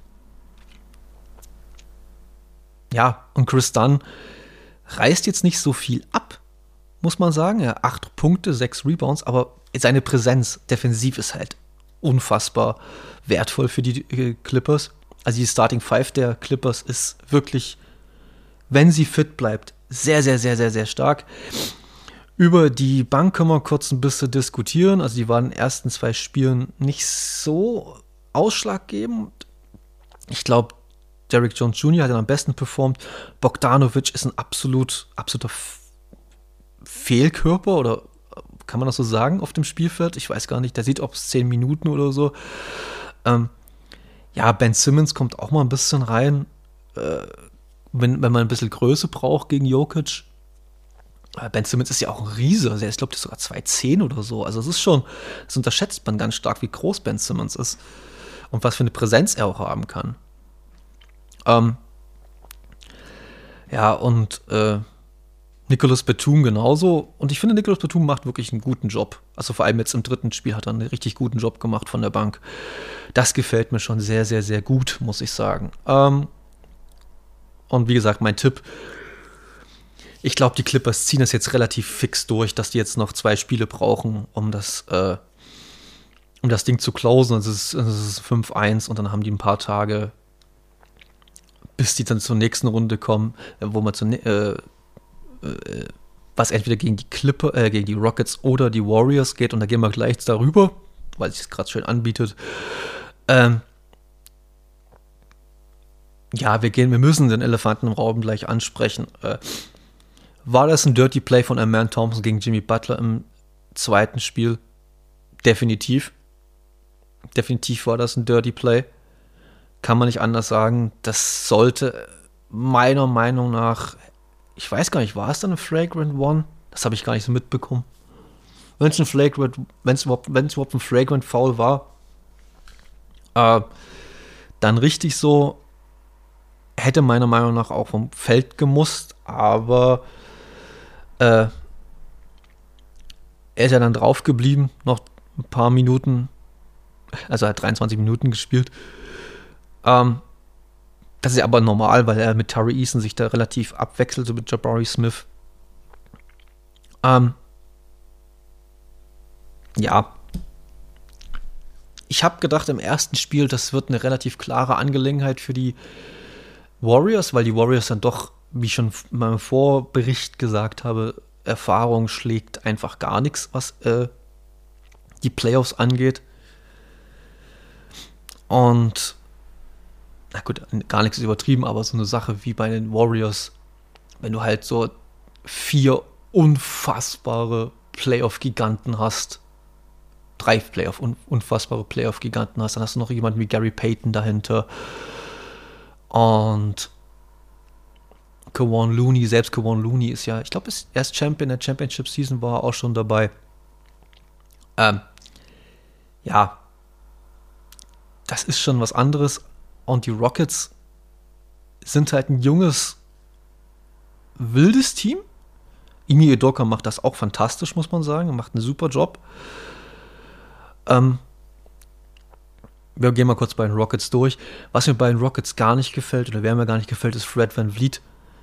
ja, und Chris Dunn reißt jetzt nicht so viel ab, muss man sagen. Ja, acht Punkte, sechs Rebounds, aber seine Präsenz defensiv ist halt unfassbar wertvoll für die äh, Clippers. Also die Starting Five der Clippers ist wirklich, wenn sie fit bleibt, sehr, sehr, sehr, sehr, sehr stark. Über die Bank können wir kurz ein bisschen diskutieren. Also die waren in den ersten zwei Spielen nicht so ausschlaggebend. Ich glaube, Derrick Jones Junior hat am besten performt. Bogdanovic ist ein absolut, absoluter Fehlkörper, oder kann man das so sagen, auf dem Spielfeld? Ich weiß gar nicht, der sieht, ob es zehn Minuten oder so. Ähm, ja, Ben Simmons kommt auch mal ein bisschen rein, äh, wenn, wenn man ein bisschen Größe braucht gegen Jokic. Äh, Ben Simmons ist ja auch ein Riese, also er ist, glaube ich, sogar zwei zehn oder so. Also es ist schon, das unterschätzt man ganz stark, wie groß Ben Simmons ist und was für eine Präsenz er auch haben kann. Ähm, ja, und äh, Nicolas Batum genauso. Und ich finde, Nicolas Batum macht wirklich einen guten Job. Also vor allem jetzt im dritten Spiel hat er einen richtig guten Job gemacht von der Bank. Das gefällt mir schon sehr, sehr, sehr gut, muss ich sagen. Ähm, und wie gesagt, mein Tipp, ich glaube, die Clippers ziehen das jetzt relativ fix durch, dass die jetzt noch zwei Spiele brauchen, um das, äh, um das Ding zu closen. Es ist, es ist fünf eins und dann haben die ein paar Tage, bis die dann zur nächsten Runde kommen, wo man zur äh, was entweder gegen die Clipper, äh, gegen die Rockets oder die Warriors geht, und da gehen wir gleich darüber, weil sich es gerade schön anbietet. Ähm, ja, wir gehen, wir müssen den Elefanten im Raum gleich ansprechen. Äh, war das ein Dirty Play von Amen Thompson gegen Jimmy Butler im zweiten Spiel? Definitiv. Definitiv war das ein Dirty Play. Kann man nicht anders sagen. Das sollte meiner Meinung nach, ich weiß gar nicht, war es dann ein Flagrant One? Das habe ich gar nicht so mitbekommen. Wenn es ein Flagrant, wenn es überhaupt, wenn es überhaupt ein Flagrant Foul war, äh, dann richtig so, hätte meiner Meinung nach auch vom Feld gemusst, aber äh, er ist ja dann drauf geblieben, noch ein paar Minuten, also er hat dreiundzwanzig Minuten gespielt. Ähm, Das ist ja aber normal, weil er mit Tari Eason sich da relativ abwechselte mit Jabari Smith. Ähm, ja. Ich habe gedacht im ersten Spiel, das wird eine relativ klare Angelegenheit für die Warriors, weil die Warriors dann doch, wie ich schon in meinem Vorbericht gesagt habe, Erfahrung schlägt einfach gar nichts, was äh, die Playoffs angeht. Und na gut, gar nichts ist übertrieben, aber so eine Sache wie bei den Warriors, wenn du halt so vier unfassbare Playoff-Giganten hast, drei Playoff, un- unfassbare Playoff-Giganten hast, dann hast du noch jemanden wie Gary Payton dahinter und Kevon Looney, selbst Kevon Looney ist ja, ich glaube, er ist Champion der Championship-Season, war auch schon dabei. Ähm, ja, das ist schon was anderes. Und die Rockets sind halt ein junges, wildes Team. Ime Udoka macht das auch fantastisch, muss man sagen. Er macht einen super Job. Ähm, wir gehen mal kurz bei den Rockets durch. Was mir bei den Rockets gar nicht gefällt, oder wer mir gar nicht gefällt, ist Fred VanVleet.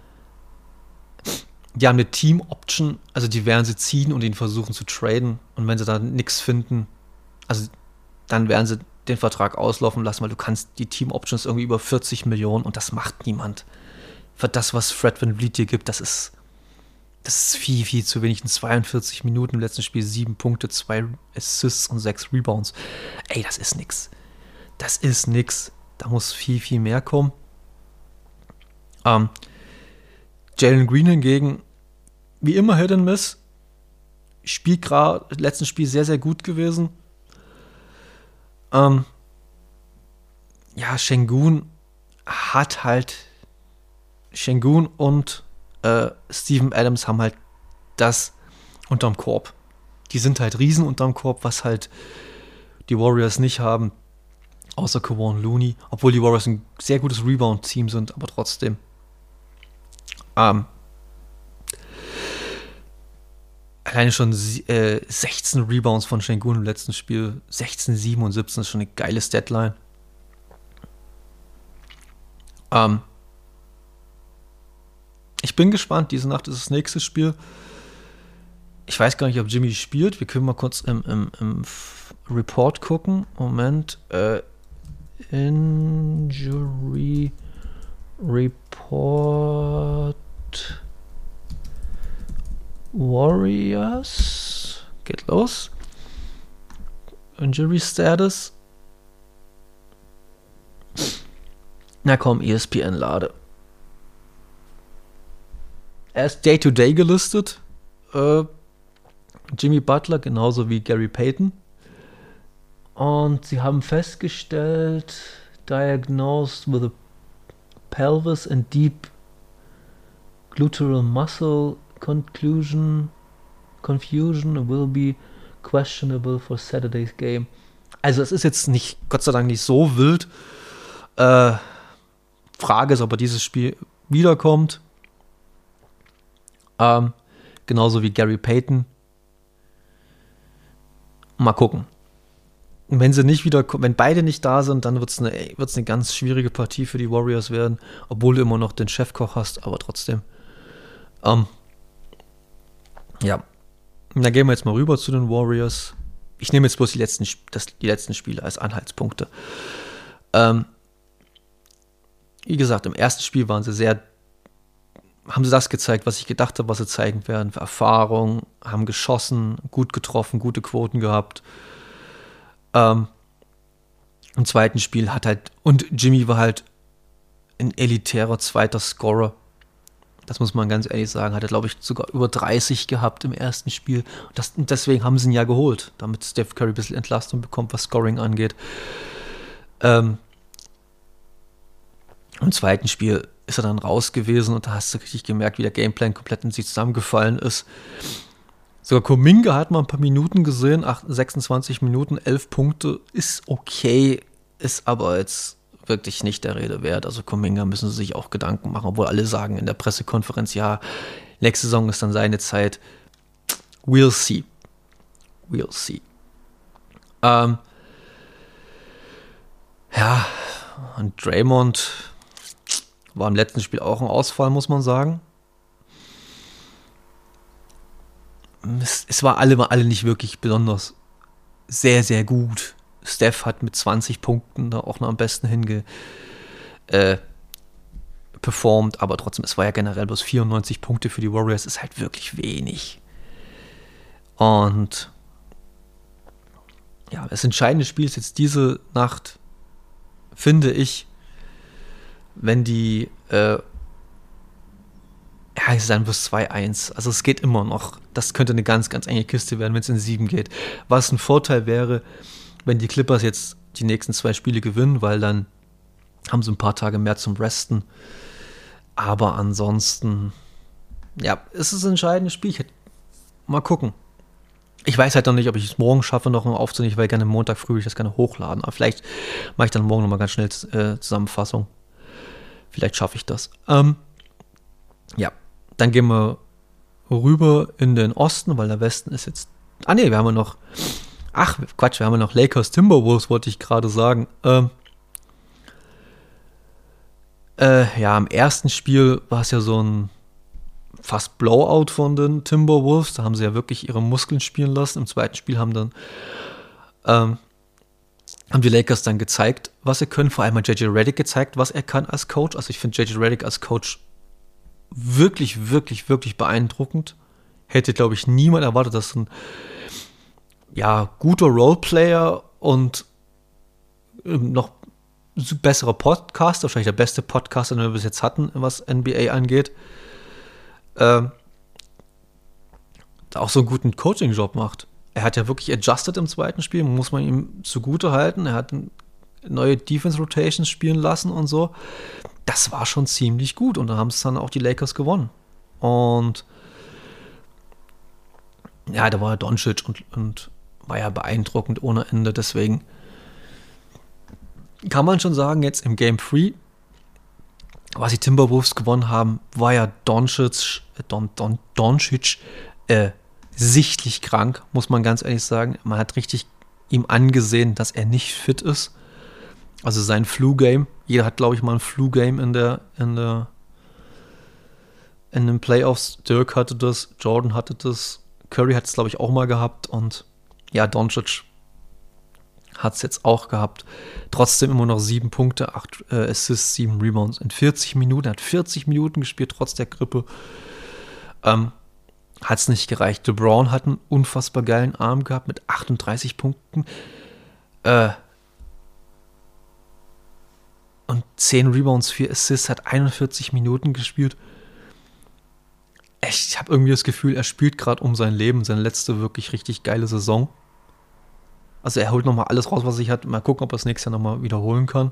Die haben eine Team-Option, also die werden sie ziehen und ihn versuchen zu traden. Und wenn sie da nichts finden, also dann werden sie den Vertrag auslaufen lassen, weil du kannst die Team-Options irgendwie über vierzig Millionen und das macht niemand. Für das, was Fred VanVleet dir gibt, das ist, das ist viel, viel zu wenig. In zweiundvierzig Minuten im letzten Spiel sieben Punkte, zwei Assists und sechs Rebounds. Ey, das ist nix. Das ist nix. Da muss viel, viel mehr kommen. Ähm, Jalen Green hingegen, wie immer Hit and Miss. Spiel gerade, letzten Spiel sehr, sehr gut gewesen. Ähm, ja, Sengun hat halt Sengun und äh, Steven Adams haben halt das unterm Korb. Die sind halt riesen unterm Korb, was halt die Warriors nicht haben. Außer Kevon Looney. Obwohl die Warriors ein sehr gutes Rebound-Team sind, aber trotzdem. Ähm, alleine schon äh, sechzehn Rebounds von Sengun im letzten Spiel. sechzehn, sieben und siebzehn ist schon eine geile Statline. Ähm, ich bin gespannt. Diese Nacht ist das nächste Spiel. Ich weiß gar nicht, ob Jimmy spielt. Wir können mal kurz im, im, im Report gucken. Moment. Äh, Injury Report Warriors. Geht los. Injury Status. Na komm, E S P N lade. Er ist Day-to-Day gelistet. Äh, Jimmy Butler, genauso wie Gary Payton. Und sie haben festgestellt, diagnosed with a pelvis and deep gluteal muscle conclusion, confusion will be questionable for Saturday's game. Also es ist jetzt nicht, Gott sei Dank nicht so wild. Äh, Frage ist, ob er dieses Spiel wiederkommt. Ähm, genauso wie Gary Payton. Mal gucken. Und wenn sie nicht wieder, wenn beide nicht da sind, dann wird es eine, wird's eine ganz schwierige Partie für die Warriors werden, obwohl du immer noch den Chefkoch hast, aber trotzdem. Ähm, ja. Und dann gehen wir jetzt mal rüber zu den Warriors. Ich nehme jetzt bloß die letzten, das, die letzten Spiele als Anhaltspunkte. Ähm, wie gesagt, im ersten Spiel waren sie sehr, haben sie das gezeigt, was ich gedacht habe, was sie zeigen werden. Für Erfahrung, haben geschossen, gut getroffen, gute Quoten gehabt. Ähm, im zweiten Spiel hat halt, und Jimmy war halt ein elitärer zweiter Scorer. Das muss man ganz ehrlich sagen. Hat er, glaube ich, sogar über dreißig gehabt im ersten Spiel. Das, und deswegen haben sie ihn ja geholt, damit Steph Curry ein bisschen Entlastung bekommt, was Scoring angeht. Ähm, Im zweiten Spiel ist er dann raus gewesen und da hast du richtig gemerkt, wie der Gameplan komplett in sich zusammengefallen ist. Sogar Kuminga hat mal ein paar Minuten gesehen, sechsundzwanzig Minuten, elf Punkte, ist okay, ist aber jetzt wirklich nicht der Rede wert. Also Kuminga müssen sie sich auch Gedanken machen, obwohl alle sagen in der Pressekonferenz, ja, nächste Saison ist dann seine Zeit. We'll see. We'll see. Ähm, ja, und Draymond war im letzten Spiel auch ein Ausfall, muss man sagen. Es, es war alle, alle nicht wirklich besonders sehr, sehr gut. Steph hat mit zwanzig Punkten da auch noch am besten hinge äh, performt, aber trotzdem, es war ja generell bloß vierundneunzig Punkte für die Warriors, ist halt wirklich wenig. Und ja, das entscheidende Spiel ist jetzt diese Nacht, finde ich, wenn die äh, ja, es ist dann bloß zwei eins. Also es geht immer noch. Das könnte eine ganz, ganz enge Kiste werden, wenn es in sieben geht. Was ein Vorteil wäre, wenn die Clippers jetzt die nächsten zwei Spiele gewinnen, weil dann haben sie ein paar Tage mehr zum Resten. Aber ansonsten, ja, es ist ein entscheidendes Spiel. Ich hätte, mal gucken. Ich weiß halt noch nicht, ob ich es morgen schaffe, noch aufzunehmen. Ich will gerne Montag früh ich das gerne hochladen. Aber vielleicht mache ich dann morgen nochmal ganz schnell äh, Zusammenfassung. Vielleicht schaffe ich das. Ähm, ja. Dann gehen wir rüber in den Osten, weil der Westen ist jetzt... Ah ne, wir haben ja noch Ach, Quatsch, wir haben ja noch Lakers Timberwolves, wollte ich gerade sagen. Ähm, äh, ja, im ersten Spiel war es ja so ein fast Blowout von den Timberwolves. Da haben sie ja wirklich ihre Muskeln spielen lassen. Im zweiten Spiel haben dann ähm, haben die Lakers dann gezeigt, was sie können. Vor allem hat J J Redick gezeigt, was er kann als Coach. Also ich finde J J Redick als Coach wirklich, wirklich, wirklich beeindruckend. Hätte, glaube ich, niemand erwartet, dass ein ja, guter Roleplayer und noch besserer Podcaster, wahrscheinlich der beste Podcaster, den wir bis jetzt hatten, was N B A angeht, ähm, auch so einen guten Coaching-Job macht. Er hat ja wirklich adjusted im zweiten Spiel, muss man ihm zugute halten. Er hat neue Defense-Rotations spielen lassen und so. Das war schon ziemlich gut und da haben es dann auch die Lakers gewonnen. Und ja, da war ja Doncic und, und war ja beeindruckend ohne Ende. Deswegen kann man schon sagen, jetzt im Game drei, was die Timberwolves gewonnen haben, war ja Doncic, Don, Don, Doncic äh, sichtlich krank, muss man ganz ehrlich sagen. Man hat richtig ihm angesehen, dass er nicht fit ist. Also sein Flu-Game, jeder hat, glaube ich, mal ein Flu-Game in der, in der in den Playoffs. Dirk hatte das, Jordan hatte das, Curry hat es, glaube ich, auch mal gehabt und ja, Doncic hat es jetzt auch gehabt. Trotzdem immer noch sieben Punkte, acht äh, Assists, sieben Rebounds in vierzig Minuten. Er hat vierzig Minuten gespielt, trotz der Grippe. Ähm, hat es nicht gereicht. LeBron hat einen unfassbar geilen Arm gehabt mit achtunddreißig Punkten. Äh, und zehn Rebounds, vier Assists, hat einundvierzig Minuten gespielt. Echt, ich habe irgendwie das Gefühl, er spielt gerade um sein Leben, seine letzte wirklich richtig geile Saison. Also er holt nochmal alles raus, was er hat. Mal gucken, ob er das nächste Jahr nochmal wiederholen kann.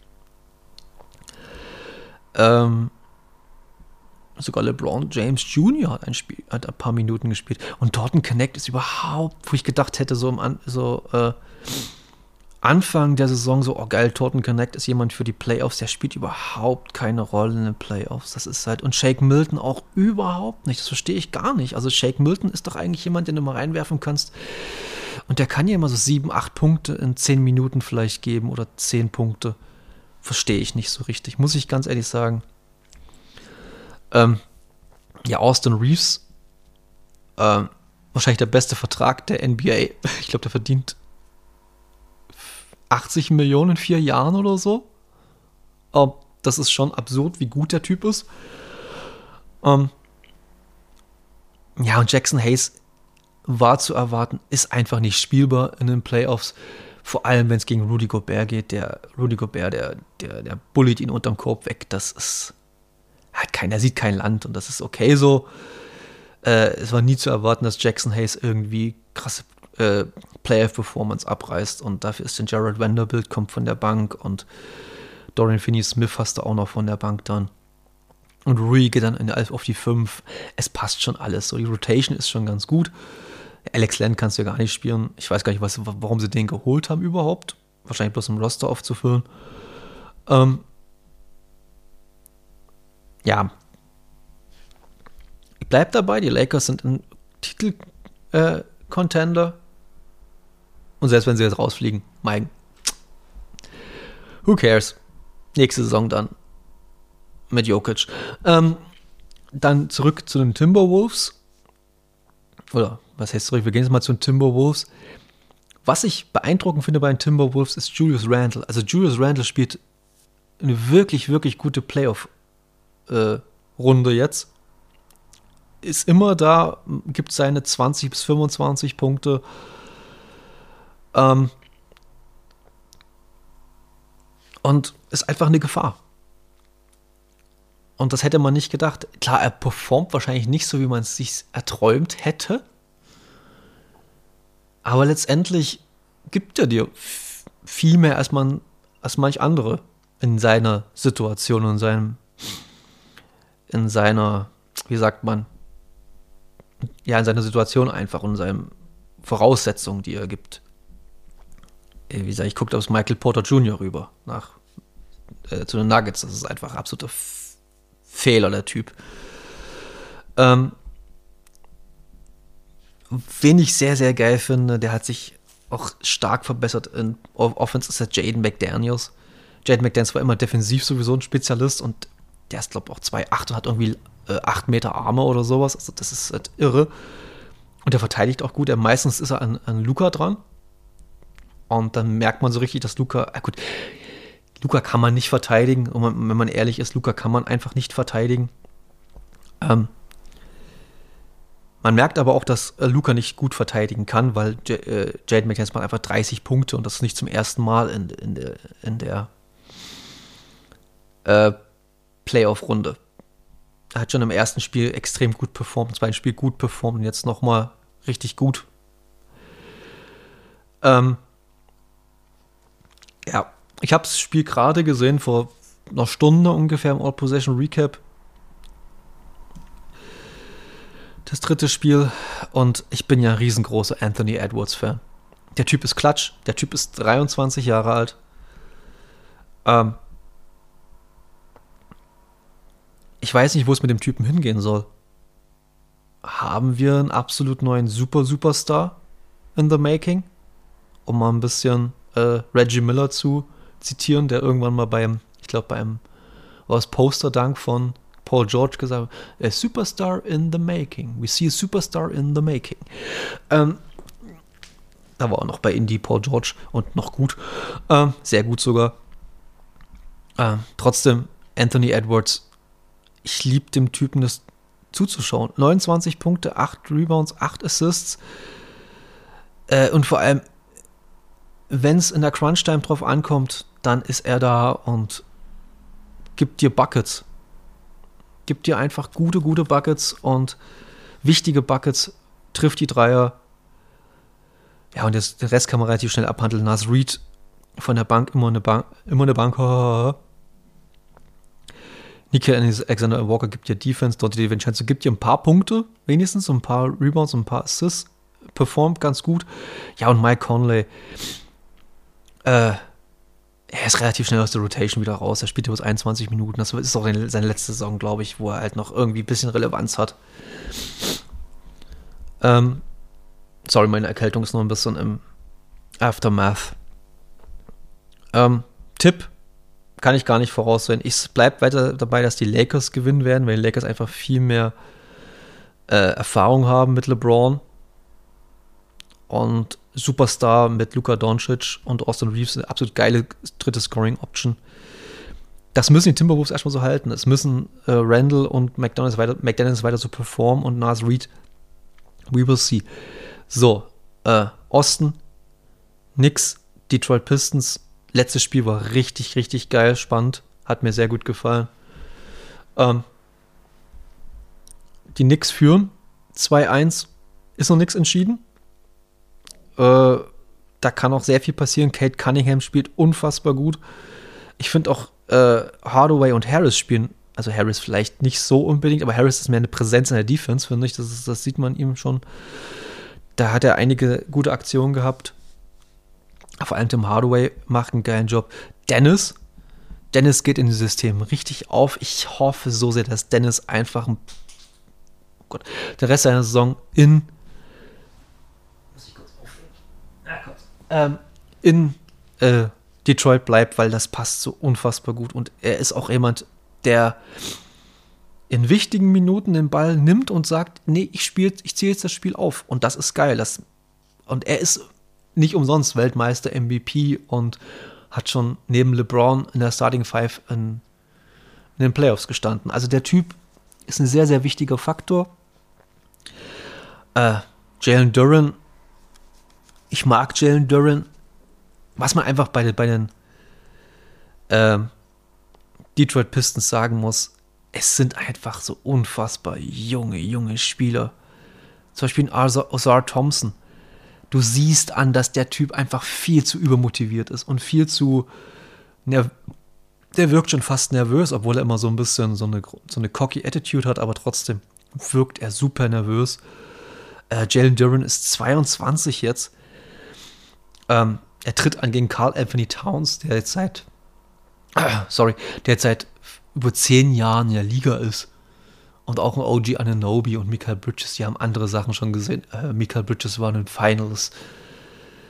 Ähm, sogar LeBron James Junior hat ein, Spiel, hat ein paar Minuten gespielt. Und Thornton Connect ist überhaupt, wo ich gedacht hätte, so am An- so, äh, Anfang der Saison so, oh geil, Thornton Connect ist jemand für die Playoffs, der spielt überhaupt keine Rolle in den Playoffs. Das ist halt, und Shake Milton auch überhaupt nicht. Das verstehe ich gar nicht. Also Shake Milton ist doch eigentlich jemand, den du mal reinwerfen kannst. Und der kann ja immer so sieben, acht Punkte in zehn Minuten vielleicht geben oder zehn Punkte. Verstehe ich nicht so richtig, muss ich ganz ehrlich sagen. Ähm, ja, Austin Reeves, ähm, wahrscheinlich der beste Vertrag der N B A. Ich glaube, der verdient achtzig Millionen in vier Jahren oder so. Ähm, das ist schon absurd, wie gut der Typ ist. Ähm, ja, und Jackson Hayes war zu erwarten, ist einfach nicht spielbar in den Playoffs. Vor allem, wenn es gegen Rudy Gobert geht. Der Rudy Gobert, der, der, der bullied ihn unterm Korb weg. Das ist, hat kein, er sieht kein Land und das ist okay so. Äh, es war nie zu erwarten, dass Jackson Hayes irgendwie krasse äh, Playoff-Performance abreißt und dafür ist denn Jared Vanderbilt, kommt von der Bank und Dorian Finney-Smith hast du auch noch von der Bank dann. Und Rui geht dann in der, auf die fünf. Es passt schon alles. So, die Rotation ist schon ganz gut. Alex Len kannst du ja gar nicht spielen. Ich weiß gar nicht, was, warum sie den geholt haben überhaupt. Wahrscheinlich bloß um Roster aufzufüllen. Ähm, ja. Ich bleib dabei. Die Lakers sind ein Titel-Contender. Äh, Und selbst wenn sie jetzt rausfliegen, mein. Who cares? Nächste Saison dann. Mit Jokic. Ähm, dann zurück zu den Timberwolves. Oder, was heißt zurück? Wir gehen jetzt mal zu den Timberwolves. Was ich beeindruckend finde bei den Timberwolves ist Julius Randle. Also Julius Randle spielt eine wirklich, wirklich gute Playoff-Runde äh, jetzt. Ist immer da, gibt seine zwanzig bis fünfundzwanzig Punkte. Ähm, und ist einfach eine Gefahr. Und das hätte man nicht gedacht. Klar, er performt wahrscheinlich nicht so, wie man es sich erträumt hätte. Aber letztendlich gibt er dir f- viel mehr als man, als manch andere in seiner Situation, in seinem, in seiner, wie sagt man, ja, in seiner Situation einfach und in seinen Voraussetzungen, die er gibt. Wie gesagt, ich gucke aufs Michael Porter Junior rüber, nach, äh, zu den Nuggets. Das ist einfach absoluter F- Fehler, der Typ. Ähm, wen ich sehr, sehr geil finde, der hat sich auch stark verbessert in Offense, ist der Jaden McDaniels. Jaden McDaniels war immer defensiv sowieso ein Spezialist und der ist, glaube ich, auch zwei Komma acht und hat irgendwie äh, acht Meter Arme oder sowas. Also das ist halt irre. Und der verteidigt auch gut. Er, meistens ist er an, an Luka dran. Und dann merkt man so richtig, dass Luka, äh gut, Luka kann man nicht verteidigen. Und man, wenn man ehrlich ist, Luka kann man einfach nicht verteidigen. Ähm, man merkt aber auch, dass äh, Luka nicht gut verteidigen kann, weil J- äh, Jaden McDaniels macht einfach dreißig Punkte und das ist nicht zum ersten Mal in, in der, in der äh, Playoff-Runde. Er hat schon im ersten Spiel extrem gut performt, im zweiten Spiel gut performt und jetzt nochmal richtig gut. Ähm, ja, ich habe das Spiel gerade gesehen, vor einer Stunde ungefähr im All-Possession-Recap. Das dritte Spiel und ich bin ja ein riesengroßer Anthony Edwards-Fan. Der Typ ist Klatsch, der Typ ist dreiundzwanzig Jahre alt. Ähm, Ich weiß nicht, wo es mit dem Typen hingehen soll. Haben wir einen absolut neuen Super-Superstar in the making? Um mal ein bisschen äh, Reggie Miller zu zitieren, der irgendwann mal beim, ich glaube beim, war das Poster-Dunk von Paul George gesagt hat, a Superstar in the making. We see a Superstar in the making. Ähm, da war auch noch bei Indy Paul George und noch gut. Ähm, sehr gut sogar. Ähm, trotzdem, Anthony Edwards, ich liebe dem Typen, das zuzuschauen. neunundzwanzig Punkte, acht Rebounds, acht Assists. Äh, und vor allem, wenn es in der Crunch-Time drauf ankommt, dann ist er da und gibt dir Buckets. Gibt dir einfach gute, gute Buckets und wichtige Buckets, trifft die Dreier. Ja, und das, den Rest kann man relativ schnell abhandeln. Naz Reid von der Bank, immer eine Bank, immer eine Bank. Nickeil Alexander Walker gibt dir Defense, Dante DiVincenzo gibt dir ein paar Punkte, wenigstens ein paar Rebounds, ein paar Assists, performt ganz gut. Ja, und Mike Conley, äh, er ist relativ schnell aus der Rotation wieder raus. Er spielt bloß einundzwanzig Minuten. Das ist auch seine letzte Saison, glaube ich, wo er halt noch irgendwie ein bisschen Relevanz hat. Ähm, sorry, meine Erkältung ist noch ein bisschen im Aftermath. Ähm, Tipp kann ich gar nicht voraussehen. Ich bleibe weiter dabei, dass die Lakers gewinnen werden, weil die Lakers einfach viel mehr äh, Erfahrung haben mit LeBron und Superstar mit Luka Doncic und Austin Reeves, eine absolut geile dritte Scoring-Option. Das müssen die Timberwolves erstmal so halten. Es müssen äh, Randall und McDaniels weiter, McDaniels weiter so performen und Naz Reid. We will see. So, äh, Osten, Knicks, Detroit Pistons. Letztes Spiel war richtig, richtig geil, spannend. Hat mir sehr gut gefallen. Ähm, die Knicks führen zwei eins. Ist noch nichts entschieden. Äh, da kann auch sehr viel passieren. Kate Cunningham spielt unfassbar gut. Ich finde auch äh, Hardaway und Harris spielen, also Harris vielleicht nicht so unbedingt, aber Harris ist mehr eine Präsenz in der Defense, finde ich. Das, ist, das sieht man ihm schon. Da hat er einige gute Aktionen gehabt. Vor allem Tim Hardaway macht einen geilen Job. Dennis, Dennis geht in das System richtig auf. Ich hoffe so sehr, dass Dennis einfach oh Gott, den Rest seiner Saison in muss ich kurz aufhören? Ja, kurz. Ähm, in äh, Detroit bleibt, weil das passt so unfassbar gut. Und er ist auch jemand, der in wichtigen Minuten den Ball nimmt und sagt, nee, ich spiele, ich ziehe jetzt das Spiel auf. Und das ist geil. Das, und er ist nicht umsonst Weltmeister, M V P und hat schon neben LeBron in der Starting Five in, in den Playoffs gestanden. Also der Typ ist ein sehr, sehr wichtiger Faktor. Äh, Jalen Duren, ich mag Jalen Duren. Was man einfach bei den, bei den äh, Detroit Pistons sagen muss, es sind einfach so unfassbar junge, junge Spieler. Zum Beispiel ein Ausar Thompson. Du siehst an, dass der Typ einfach viel zu übermotiviert ist und viel zu nerv- der wirkt schon fast nervös, obwohl er immer so ein bisschen so eine, so eine cocky Attitude hat, aber trotzdem wirkt er super nervös. Äh, Jalen Duren ist zweiundzwanzig jetzt. Ähm, er tritt an gegen Karl Anthony Towns, der jetzt seit äh, sorry, der jetzt seit über zehn Jahren in der Liga ist. Und auch ein O G Anunoby und Mikal Bridges, die haben andere Sachen schon gesehen. Äh, Mikal Bridges war in den Finals.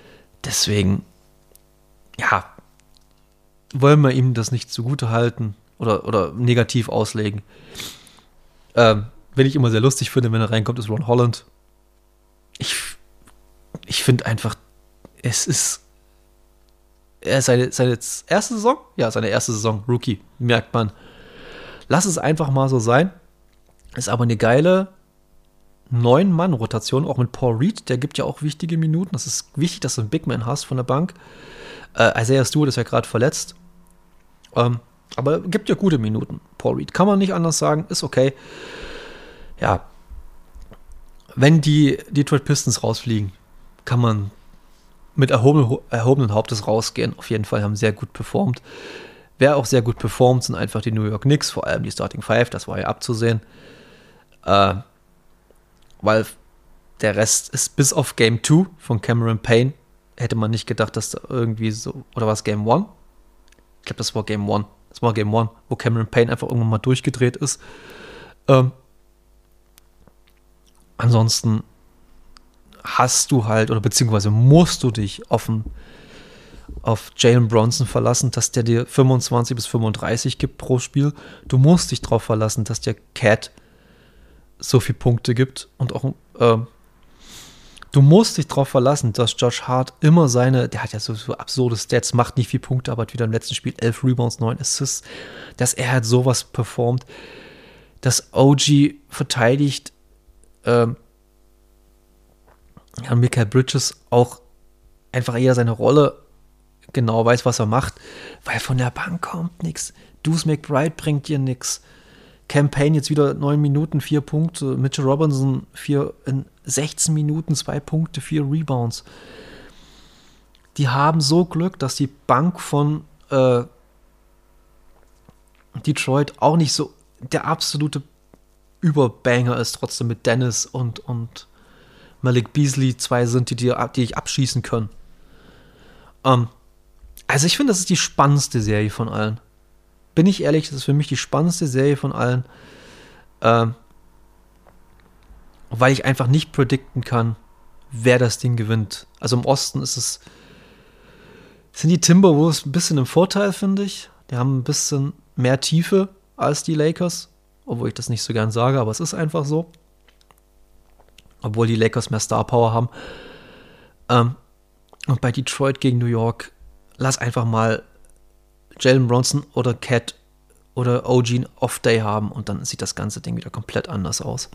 deswegen, ja, wollen wir ihm das nicht zugute halten oder, oder negativ auslegen. Ähm, wenn ich immer sehr lustig finde, wenn er reinkommt, ist Ron Holland. Ich, ich finde einfach, es ist er ist seine, seine erste Saison? Ja, seine erste Saison, Rookie, merkt man. Lass es einfach mal so sein. Ist aber eine geile Neun-Mann-Rotation, auch mit Paul Reed, der gibt ja auch wichtige Minuten. Das ist wichtig, dass du einen Big Man hast von der Bank. Äh, Isaiah Stewart ist ja gerade verletzt. Ähm, aber gibt ja gute Minuten. Paul Reed, kann man nicht anders sagen, ist okay. Ja, wenn die Detroit Pistons rausfliegen, kann man mit erhoben, erhobenen Hauptes rausgehen. Auf jeden Fall haben sehr gut performt. Wer auch sehr gut performt, sind einfach die New York Knicks, vor allem die Starting Five, das war ja abzusehen. Äh, weil der Rest ist bis auf Game zwei von Cameron Payne, hätte man nicht gedacht, dass da irgendwie so, oder war es Game eins? Ich glaube, das war Game eins. Das war Game eins, wo Cameron Payne einfach irgendwann mal durchgedreht ist. Ähm, ansonsten hast du halt, oder beziehungsweise musst du dich auf, ein, auf Jalen Bronson verlassen, dass der dir fünfundzwanzig bis fünfunddreißig gibt pro Spiel. Du musst dich darauf verlassen, dass der Cat so viele Punkte gibt und auch äh, du musst dich darauf verlassen, dass Josh Hart immer seine, der hat ja so, so absurde Stats, macht nicht viel Punkte, aber hat wieder im letzten Spiel elf Rebounds, neun Assists, dass er halt sowas performt, dass O G verteidigt, ähm, ja, Mikal Bridges auch einfach eher seine Rolle genau weiß, was er macht, weil von der Bank kommt nichts. Deuce McBride bringt dir nichts. Campaign jetzt wieder neun Minuten, vier Punkte. Mitchell Robinson vier, in sechzehn Minuten, zwei Punkte, vier Rebounds. Die haben so Glück, dass die Bank von äh, Detroit auch nicht so der absolute Überbanger ist, trotzdem mit Dennis und, und Malik Beasley zwei sind, die, die, die ich abschießen können. Ähm, also ich finde, das ist die spannendste Serie von allen. Bin ich ehrlich, das ist für mich die spannendste Serie von allen. Ähm, weil ich einfach nicht predikten kann, wer das Ding gewinnt. Also im Osten ist es sind die Timberwolves ein bisschen im Vorteil, finde ich. Die haben ein bisschen mehr Tiefe als die Lakers, obwohl ich das nicht so gern sage, aber es ist einfach so. Obwohl die Lakers mehr Star Power haben. Ähm, und bei Detroit gegen New York, lass einfach mal Jalen Bronson oder Cat oder O G einen Off-Day haben und dann sieht das ganze Ding wieder komplett anders aus.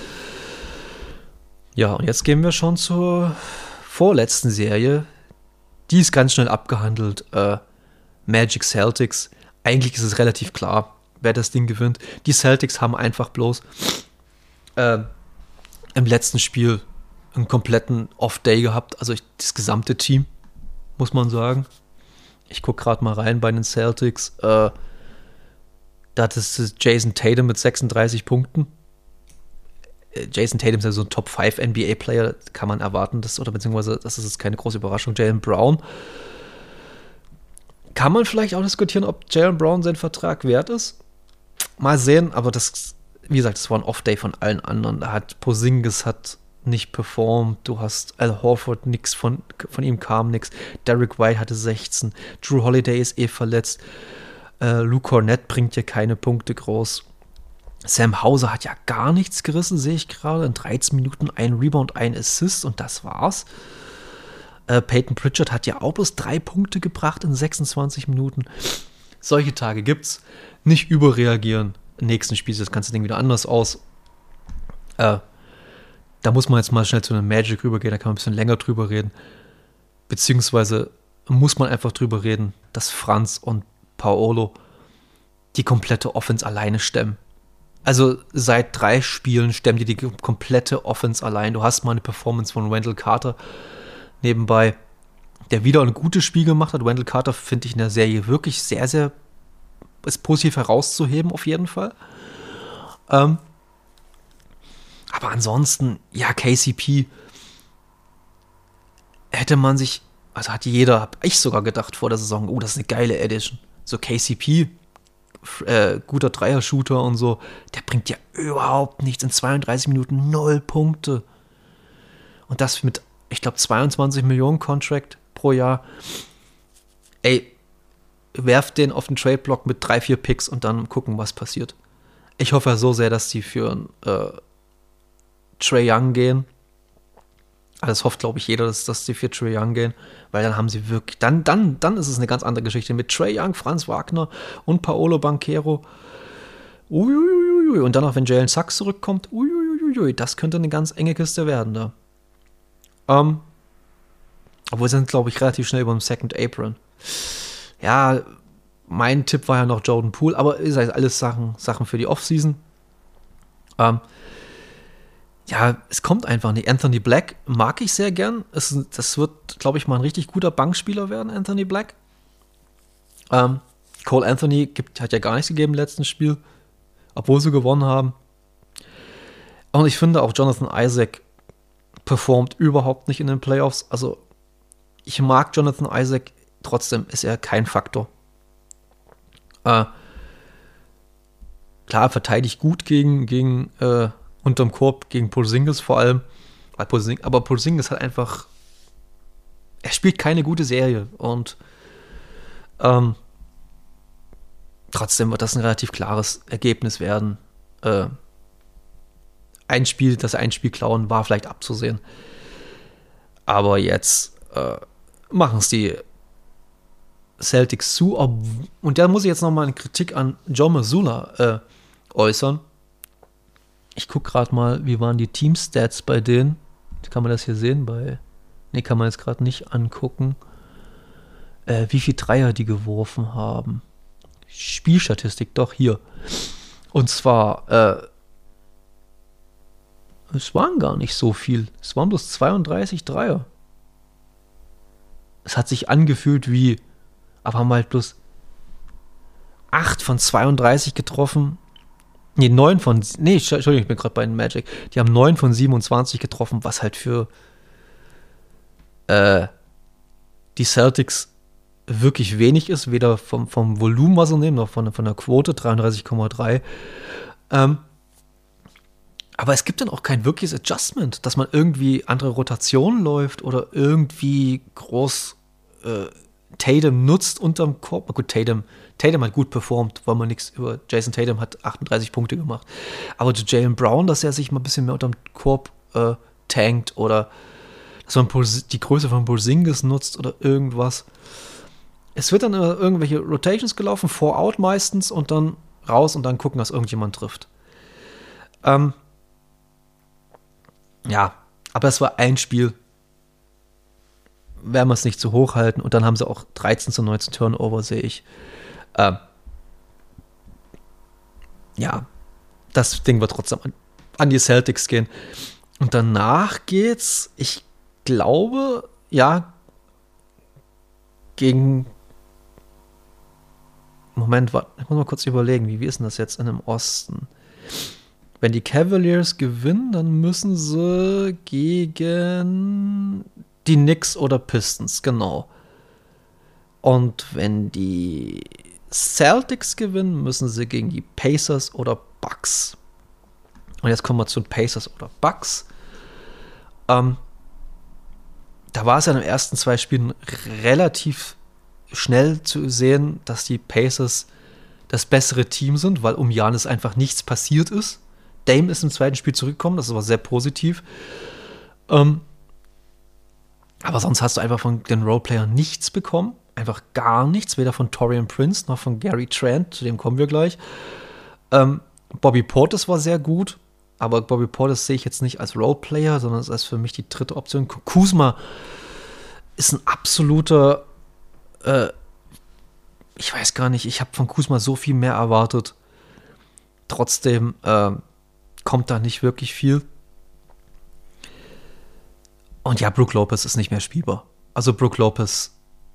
Ja, und jetzt gehen wir schon zur vorletzten Serie. Die ist ganz schnell abgehandelt. Äh, Magic Celtics. Eigentlich ist es relativ klar, wer das Ding gewinnt. Die Celtics haben einfach bloß äh, im letzten Spiel einen kompletten Off-Day gehabt. Also ich, das gesamte Team, muss man sagen. Ich gucke gerade mal rein bei den Celtics. Äh, da ist Jason Tatum mit sechsunddreißig Punkten. Äh, Jason Tatum ist ja so ein Top fünf N B A-Player, kann man erwarten. Das, oder beziehungsweise, das ist jetzt keine große Überraschung. Jaylen Brown. Kann man vielleicht auch diskutieren, ob Jaylen Brown seinen Vertrag wert ist? Mal sehen, aber das, wie gesagt, das war ein Off-Day von allen anderen. Da hat Porzingis hat nicht performt, du hast Al Horford, nix von, von ihm kam nix, Derek White hatte sechzehn, Drew Holiday ist eh verletzt, äh, Luke Cornett bringt ja keine Punkte groß, Sam Hauser hat ja gar nichts gerissen, sehe ich gerade, in dreizehn Minuten ein Rebound, ein Assist und das war's. Äh, Peyton Pritchard hat ja auch bloß drei Punkte gebracht in sechsundzwanzig Minuten. Solche Tage gibt's, nicht überreagieren, im nächsten Spiel sieht das ganze Ding wieder anders aus. Äh, Da muss man jetzt mal schnell zu einem Magic rübergehen, da kann man ein bisschen länger drüber reden. Beziehungsweise muss man einfach drüber reden, dass Franz und Paolo die komplette Offense alleine stemmen. Also seit drei Spielen stemmen die die komplette Offense allein. Du hast mal eine Performance von Wendell Carter nebenbei, der wieder ein gutes Spiel gemacht hat. Wendell Carter finde ich in der Serie wirklich sehr, sehr ist positiv herauszuheben auf jeden Fall. Ähm, Aber ansonsten, ja, K C P hätte man sich, also hat jeder, hab ich sogar gedacht vor der Saison, oh, das ist eine geile Edition. So K C P, äh, guter Dreier-Shooter und so, der bringt ja überhaupt nichts. In zweiunddreißig Minuten null Punkte. Und das mit, ich glaube, zweiundzwanzig Millionen Contract pro Jahr. Ey, werft den auf den Trade-Block mit drei, vier Picks und dann gucken, was passiert. Ich hoffe so sehr, dass die für äh, Trae Young gehen. Das hofft, glaube ich, jeder, dass, dass die für Trae Young gehen, weil dann haben sie wirklich, dann, dann, dann ist es eine ganz andere Geschichte. Mit Trae Young, Franz Wagner und Paolo Banchero. Uiuiui. Und dann auch, wenn Jalen Sachs zurückkommt, uiuiui, das könnte eine ganz enge Kiste werden da. Ähm, obwohl sie sind, glaube ich, relativ schnell über dem Second Apron. Ja, mein Tipp war ja noch Jordan Poole, aber ist halt alles Sachen, Sachen für die Offseason. Ähm, ja, es kommt einfach nicht. Anthony Black mag ich sehr gern. Es, das wird, glaube ich, mal ein richtig guter Bankspieler werden, Anthony Black. Ähm, Cole Anthony gibt, hat ja gar nichts gegeben im letzten Spiel, obwohl sie gewonnen haben. Und ich finde auch Jonathan Isaac performt überhaupt nicht in den Playoffs. Also ich mag Jonathan Isaac, trotzdem ist er kein Faktor. Äh, klar, verteidigt gut gegen, gegen äh, unterm Korb, gegen Porzingis vor allem. Aber Porzingis hat einfach, er spielt keine gute Serie und ähm, trotzdem wird das ein relativ klares Ergebnis werden. Äh, ein Spiel, das ein Spiel klauen, war vielleicht abzusehen. Aber jetzt äh, machen es die Celtics zu. Und da muss ich jetzt nochmal eine Kritik an Joe Mazzulla äh, äußern. Ich gucke gerade mal, wie waren die Team-Stats bei denen. Kann man das hier sehen? Bei Ne, kann man jetzt gerade nicht angucken. Äh, wie viel Dreier die geworfen haben. Spielstatistik, doch, hier. Und zwar, äh, es waren gar nicht so viel. Es waren bloß zweiunddreißig Dreier. Es hat sich angefühlt wie, aber haben halt bloß acht von zweiunddreißig getroffen. Nee, neun von, nee, Entschuldigung, ich bin gerade bei den Magic. Die haben neun von siebenundzwanzig getroffen, was halt für äh, die Celtics wirklich wenig ist, weder vom, vom Volumen, was sie nehmen, noch von, von der Quote, dreiunddreißig Komma drei. Ähm, aber es gibt dann auch kein wirkliches Adjustment, dass man irgendwie andere Rotationen läuft oder irgendwie groß äh, Tatum nutzt unterm Korb. Gut, Tatum, Tatum hat gut performt, weil man nichts über Jason Tatum hat achtunddreißig Punkte gemacht. Aber zu Jaylen Brown, dass er sich mal ein bisschen mehr unterm Korb äh, tankt oder dass man die Größe von Porzingis nutzt oder irgendwas. Es wird dann äh, irgendwelche Rotations gelaufen, Four-Out meistens und dann raus und dann gucken, dass irgendjemand trifft. Ähm, ja, aber es war ein Spiel. Werden wir es nicht zu hoch halten. Und dann haben sie auch dreizehn zu neunzehn Turnover, sehe ich. Ähm, ja, das Ding wird trotzdem an, an die Celtics gehen. Und danach geht's, ich glaube, ja, gegen Moment, warte, ich muss mal kurz überlegen, wie, wie ist denn das jetzt in dem Osten? Wenn die Cavaliers gewinnen, dann müssen sie gegen die Knicks oder Pistons, genau. Und wenn die Celtics gewinnen, müssen sie gegen die Pacers oder Bucks. Und jetzt kommen wir zu den Pacers oder Bucks. Ähm, da war es ja in den ersten zwei Spielen relativ schnell zu sehen, dass die Pacers das bessere Team sind, weil um Giannis einfach nichts passiert ist. Dame ist im zweiten Spiel zurückgekommen, das war sehr positiv. Ähm, aber sonst hast du einfach von den Roleplayern nichts bekommen. Einfach gar nichts, weder von Taurean Prince noch von Gary Trent, zu dem kommen wir gleich. Ähm, Bobby Portis war sehr gut, aber Bobby Portis sehe ich jetzt nicht als Roleplayer, sondern es ist für mich die dritte Option. Kuzma ist ein absoluter, äh, ich weiß gar nicht, ich habe von Kuzma so viel mehr erwartet. Trotzdem äh, kommt da nicht wirklich viel. Und ja, Brook Lopez ist nicht mehr spielbar. Also Brook Lopez,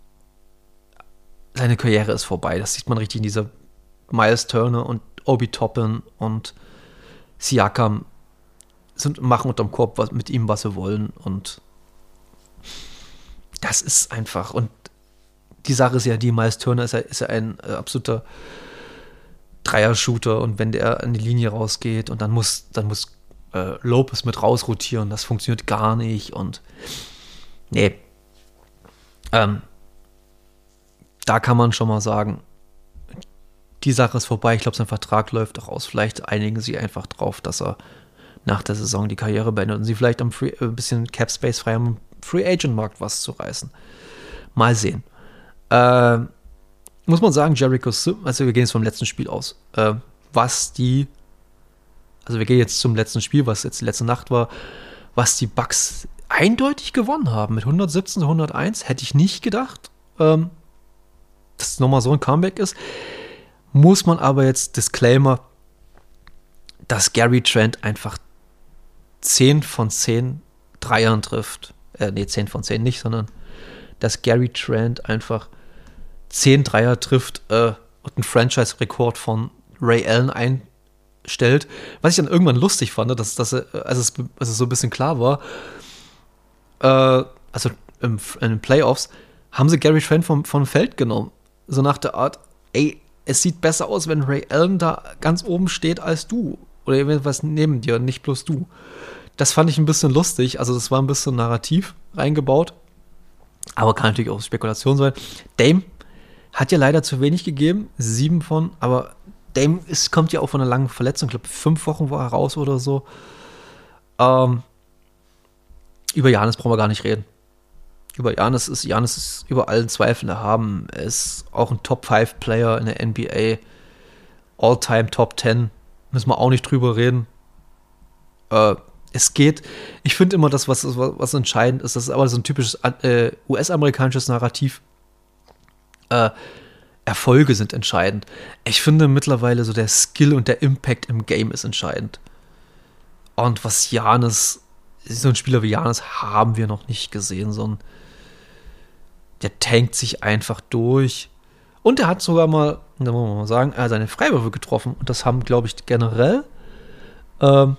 seine Karriere ist vorbei. Das sieht man richtig in dieser Miles Turner und Obi Toppin und Siakam sind, machen unterm Korb was, mit ihm, was sie wollen. Und das ist einfach. Und die Sache ist ja, die Miles Turner ist ja, ist ja ein äh, absoluter Dreier-Shooter. Und wenn der an die Linie rausgeht und dann muss, dann muss äh, Lopez mit rausrotieren, das funktioniert gar nicht. Und nee. Ähm, da kann man schon mal sagen, die Sache ist vorbei. Ich glaube, sein Vertrag läuft auch aus. Vielleicht einigen sie einfach drauf, dass er nach der Saison die Karriere beendet und sie vielleicht am Free, ein bisschen Cap Space frei haben, im Free Agent Markt was zu reißen. Mal sehen. Äh, muss man sagen, Jericho, also wir gehen jetzt vom letzten Spiel aus, äh, was die, also wir gehen jetzt zum letzten Spiel, was jetzt die letzte Nacht war, was die Bucks eindeutig gewonnen haben mit hundertsiebzehn zu hunderteins, hätte ich nicht gedacht, ähm, dass es nochmal so ein Comeback ist. Muss man aber jetzt Disclaimer, dass Gary Trent einfach zehn von zehn Dreiern trifft. Äh, nee, zehn von zehn nicht, sondern dass Gary Trent einfach zehn Dreier trifft äh, und einen Franchise-Rekord von Ray Allen einstellt. Was ich dann irgendwann lustig fand, dass, dass er, als, es, als es so ein bisschen klar war, äh, also im, in den Playoffs, haben sie Gary Trent vom, vom Feld genommen. So nach der Art, ey, es sieht besser aus, wenn Ray Allen da ganz oben steht als du. Oder irgendwas neben dir, nicht bloß du. Das fand ich ein bisschen lustig. Also das war ein bisschen narrativ reingebaut. Aber kann natürlich auch Spekulation sein. Dame hat ja leider zu wenig gegeben. Sieben von. Aber Dame ist, kommt ja auch von einer langen Verletzung. Ich glaube, fünf Wochen war er raus oder so. Ähm, über Giannis brauchen wir gar nicht reden. Über Giannis ist, Giannis ist über allen Zweifeln erhaben. Er ist auch ein Top fünf Player in der N B A. All-Time Top zehn. Müssen wir auch nicht drüber reden. Äh, es geht, ich finde immer das, was, was, was entscheidend ist, das ist aber so ein typisches äh, U S-amerikanisches Narrativ. Äh, Erfolge sind entscheidend. Ich finde mittlerweile so der Skill und der Impact im Game ist entscheidend. Und was Giannis, so ein Spieler wie Giannis haben wir noch nicht gesehen, sondern der tankt sich einfach durch. Und er hat sogar mal, da muss man mal sagen, er hat seine Freiwürfe getroffen. Und das haben, glaube ich, generell ähm,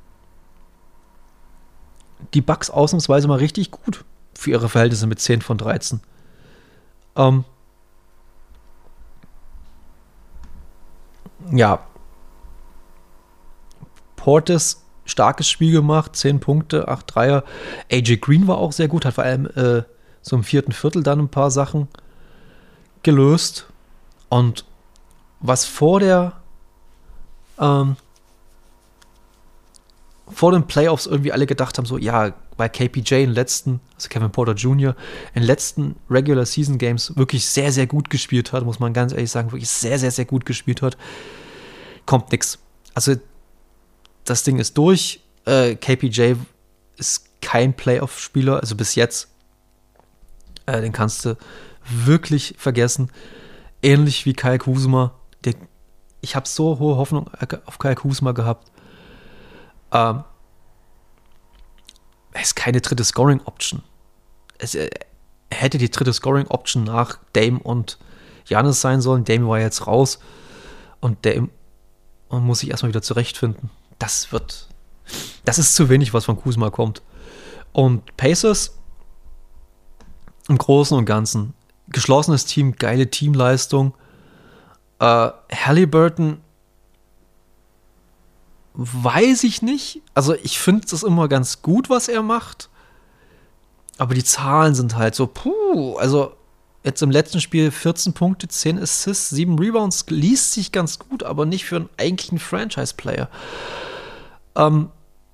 die Bucks ausnahmsweise mal richtig gut für ihre Verhältnisse mit zehn von dreizehn. Ähm, ja. Portis, starkes Spiel gemacht, zehn Punkte, acht Dreier. A J Green war auch sehr gut, hat vor allem äh, so im vierten Viertel dann ein paar Sachen gelöst. Und was vor der ähm, vor den Playoffs irgendwie alle gedacht haben, so, ja, weil K P J in den letzten, also Kevin Porter Junior, in den letzten Regular Season Games wirklich sehr, sehr gut gespielt hat, muss man ganz ehrlich sagen, wirklich sehr, sehr, sehr gut gespielt hat, kommt nix. Also das Ding ist durch. Äh, K P J ist kein Playoff-Spieler, also bis jetzt. Äh, den kannst du wirklich vergessen. Ähnlich wie Kyle Kuzma. Der, ich habe so hohe Hoffnung auf Kyle Kuzma gehabt. Ähm, er ist keine dritte Scoring-Option. Es, er hätte die dritte Scoring-Option nach Dame und Giannis sein sollen. Dame war jetzt raus. Und Dame und muss sich erstmal wieder zurechtfinden. Das wird, das ist zu wenig, was von Kuzma kommt. Und Pacers im Großen und Ganzen, geschlossenes Team, geile Teamleistung. Äh, Halliburton weiß ich nicht. Also ich finde es immer ganz gut, was er macht. Aber die Zahlen sind halt so, puh, also jetzt im letzten Spiel vierzehn Punkte, zehn Assists, sieben Rebounds, liest sich ganz gut, aber nicht für einen eigentlichen Franchise-Player. Ähm,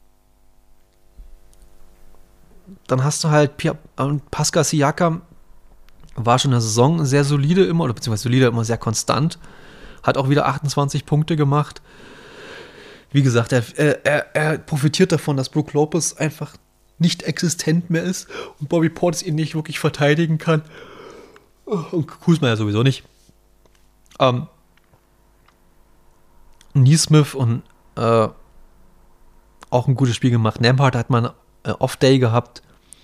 dann hast du halt Pia- Pascal Siakam, war schon in der Saison sehr solide immer, oder beziehungsweise solide immer sehr konstant, hat auch wieder achtundzwanzig Punkte gemacht. Wie gesagt, er, er, er profitiert davon, dass Brook Lopez einfach nicht existent mehr ist und Bobby Portis ihn nicht wirklich verteidigen kann. Und Kuzma ja sowieso nicht. Ähm, Nesmith und äh, auch ein gutes Spiel gemacht. Nembhard hat mal einen äh, Off-Day gehabt.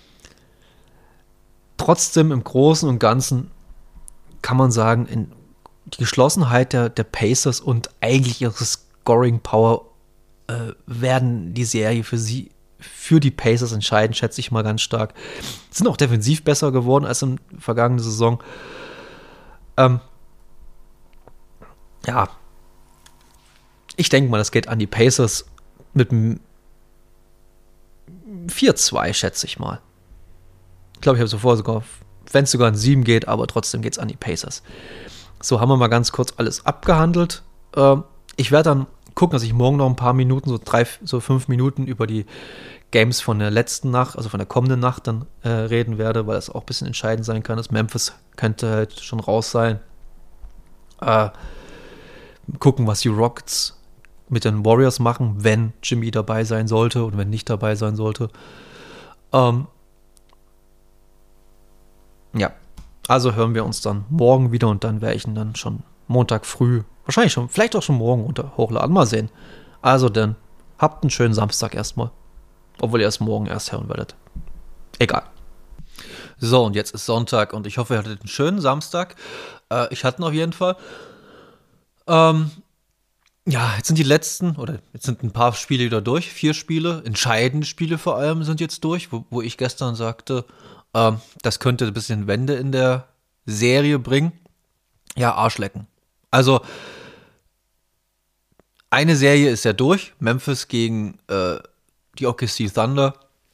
Trotzdem im Großen und Ganzen kann man sagen, in die Geschlossenheit der, der Pacers und eigentlich ihre Scoring-Power äh, werden die Serie für sie, für die Pacers entscheiden, schätze ich mal ganz stark. Sind auch defensiv besser geworden als in der vergangenen Saison. Ähm, ja. Ich denke mal, das geht an die Pacers mit einem vier zwei, schätze ich mal. Ich glaube, ich habe zuvor sogar wenn es sogar in sieben geht, aber trotzdem geht es an die Pacers. So, haben wir mal ganz kurz alles abgehandelt. Ähm, ich werde dann gucken, dass ich morgen noch ein paar Minuten, so drei, so fünf Minuten über die Games von der letzten Nacht, also von der kommenden Nacht dann äh, reden werde, weil das auch ein bisschen entscheidend sein kann. Das Memphis könnte halt schon raus sein. Äh, gucken, was die Rockets mit den Warriors machen, wenn Jimmy dabei sein sollte und wenn nicht dabei sein sollte. Ähm, ja, also hören wir uns dann morgen wieder und dann werde ich ihn dann schon Montag früh, wahrscheinlich schon, vielleicht auch schon morgen unter hochladen, mal sehen. Also dann, habt einen schönen Samstag erstmal. Obwohl ihr es morgen erst hören werdet. Egal. So, und jetzt ist Sonntag und ich hoffe, ihr hattet einen schönen Samstag. Äh, ich hatte ihn auf jeden Fall. Ähm, ja, jetzt sind die letzten, oder jetzt sind ein paar Spiele wieder durch. Vier Spiele, entscheidende Spiele vor allem sind jetzt durch, wo, wo ich gestern sagte, ähm, das könnte ein bisschen Wende in der Serie bringen. Ja, Arschlecken. Also, eine Serie ist ja durch. Memphis gegen äh, die O K C Thunder.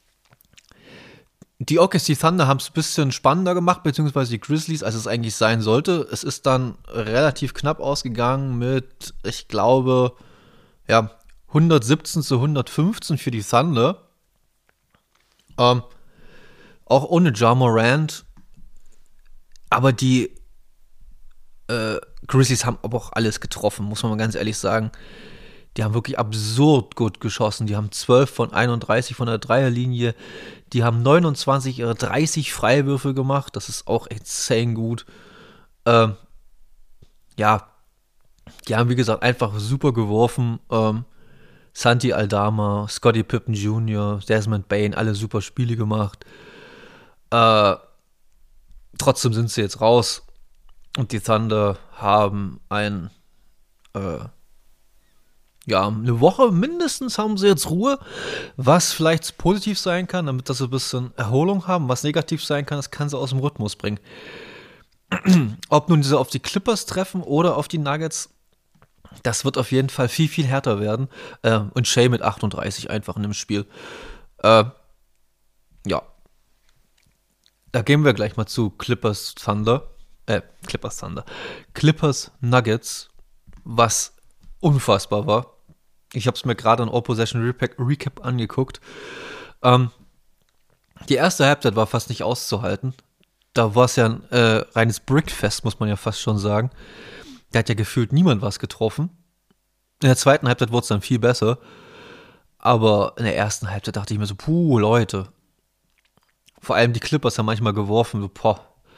Die O K C Thunder haben es ein bisschen spannender gemacht, beziehungsweise die Grizzlies, als es eigentlich sein sollte. Es ist dann relativ knapp ausgegangen mit, ich glaube, ja, hundertsiebzehn zu hundertfünfzehn für die Thunder. Ähm, auch ohne Ja Morant. Aber die äh, Grizzlies haben aber auch alles getroffen, muss man mal ganz ehrlich sagen. Die haben wirklich absurd gut geschossen. Die haben zwölf von einunddreißig von der Dreierlinie. Die haben neunundzwanzig ihre dreißig Freiwürfe gemacht. Das ist auch insane gut. Ähm, ja, die haben, wie gesagt, einfach super geworfen. Ähm, Santi Aldama, Scottie Pippen Junior, Desmond Bane, alle super Spiele gemacht. Äh, trotzdem sind sie jetzt raus. Und die Thunder haben ein äh, ja, eine Woche mindestens haben sie jetzt Ruhe, was vielleicht positiv sein kann, damit das sie ein bisschen Erholung haben. Was negativ sein kann, das kann sie aus dem Rhythmus bringen. Ob nun diese auf die Clippers treffen oder auf die Nuggets, das wird auf jeden Fall viel, viel härter werden. Äh, und Shea mit achtunddreißig einfach in dem Spiel. Äh, ja. Da gehen wir gleich mal zu Clippers Thunder. Äh, Clippers Thunder. Clippers Nuggets, was unfassbar war. Ich habe es mir gerade in All-Possession Recap angeguckt. Ähm, die erste Halbzeit war fast nicht auszuhalten. Da war es ja ein äh, reines Brickfest, muss man ja fast schon sagen. Da hat ja gefühlt niemand was getroffen. In der zweiten Halbzeit wurde es dann viel besser. Aber in der ersten Halbzeit dachte ich mir so, puh, Leute. Vor allem die Clippers haben manchmal geworfen, so, boah.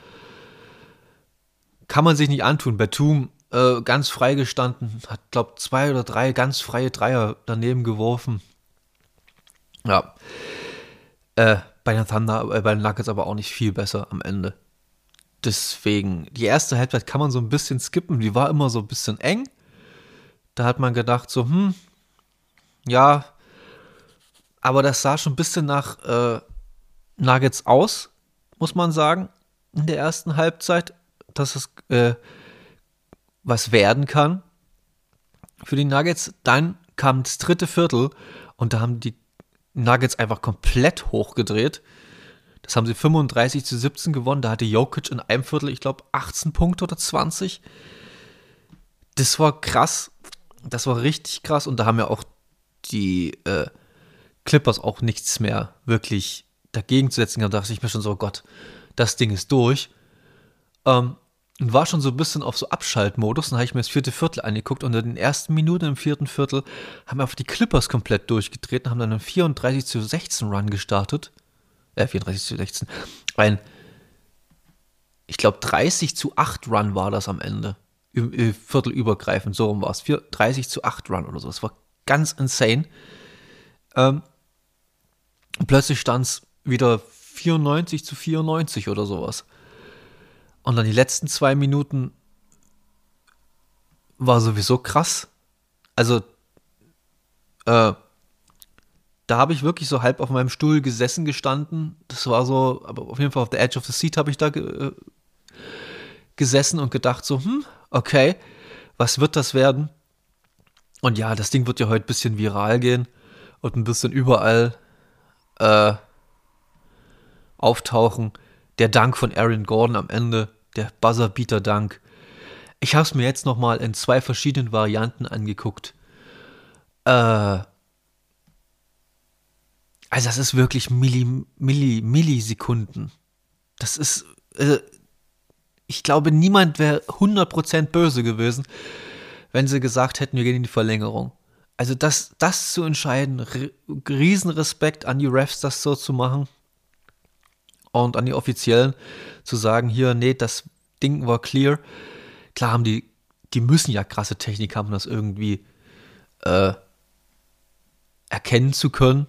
Kann man sich nicht antun. Batum äh, ganz frei gestanden, hat, glaube zwei oder drei ganz freie Dreier daneben geworfen. Ja. Äh, bei den Thunder, äh, bei den Nuggets aber auch nicht viel besser am Ende. Deswegen, die erste Halbzeit kann man so ein bisschen skippen. Die war immer so ein bisschen eng. Da hat man gedacht so, hm, ja, aber das sah schon ein bisschen nach äh, Nuggets aus, muss man sagen, in der ersten Halbzeit, dass es äh, was werden kann für die Nuggets. Dann kam das dritte Viertel und da haben die Nuggets einfach komplett hochgedreht. Das haben sie fünfunddreißig zu siebzehn gewonnen. Da hatte Jokic in einem Viertel, ich glaube, achtzehn Punkte oder zwanzig. Das war krass. Das war richtig krass. Und da haben ja auch die äh, Clippers auch nichts mehr wirklich dagegen zu setzen. Da dachte ich mir schon so, oh Gott, das Ding ist durch. Ähm, und war schon so ein bisschen auf so Abschaltmodus. Dann habe ich mir das vierte Viertel angeguckt und in den ersten Minuten im vierten Viertel haben wir auf die Clippers komplett durchgedreht und haben dann einen vierunddreißig zu sechzehn Run gestartet. Äh, vierunddreißig zu sechzehn. Ein, ich glaube, dreißig zu acht Run war das am Ende. Viertelübergreifend, so rum war es. dreißig zu acht Run oder so. Das war ganz insane. Ähm, und plötzlich stand es wieder vierundneunzig zu vierundneunzig oder sowas. Und dann die letzten zwei Minuten war sowieso krass. Also, äh, da habe ich wirklich so halb auf meinem Stuhl gesessen gestanden. Das war so, aber auf jeden Fall auf der Edge of the Seat habe ich da ge- äh, gesessen und gedacht so, hm, okay, was wird das werden? Und ja, das Ding wird ja heute ein bisschen viral gehen und ein bisschen überall äh, auftauchen. der Dank von Aaron Gordon am Ende, der Buzzer-Beater-Dank. Ich habe es mir jetzt nochmal in zwei verschiedenen Varianten angeguckt. Äh, also das ist wirklich Milli, Milli, Millisekunden. Das ist, äh, ich glaube, niemand wäre hundert Prozent böse gewesen, wenn sie gesagt hätten, wir gehen in die Verlängerung. Also das, das zu entscheiden, R- Riesenrespekt an die Refs, das so zu machen. Und an die Offiziellen zu sagen, hier, nee, das Ding war clear. Klar haben die, die müssen ja krasse Technik haben, das irgendwie äh, erkennen zu können.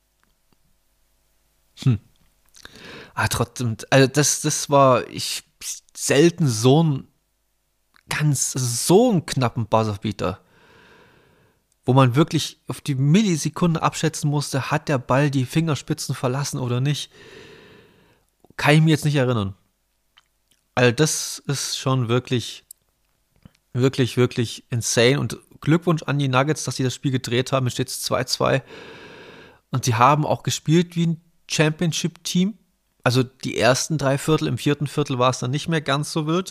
Hm. Aber trotzdem, also das, das war ich selten so ein ganz, so einen knappen Buzzerbeater, wo man wirklich auf die Millisekunde abschätzen musste, hat der Ball die Fingerspitzen verlassen oder nicht. Kann ich mir jetzt nicht erinnern. Also das ist schon wirklich, wirklich, wirklich insane. Und Glückwunsch an die Nuggets, dass sie das Spiel gedreht haben. Es steht zwei zwei. Und sie haben auch gespielt wie ein Championship-Team. Also die ersten drei Viertel, im vierten Viertel war es dann nicht mehr ganz so wild.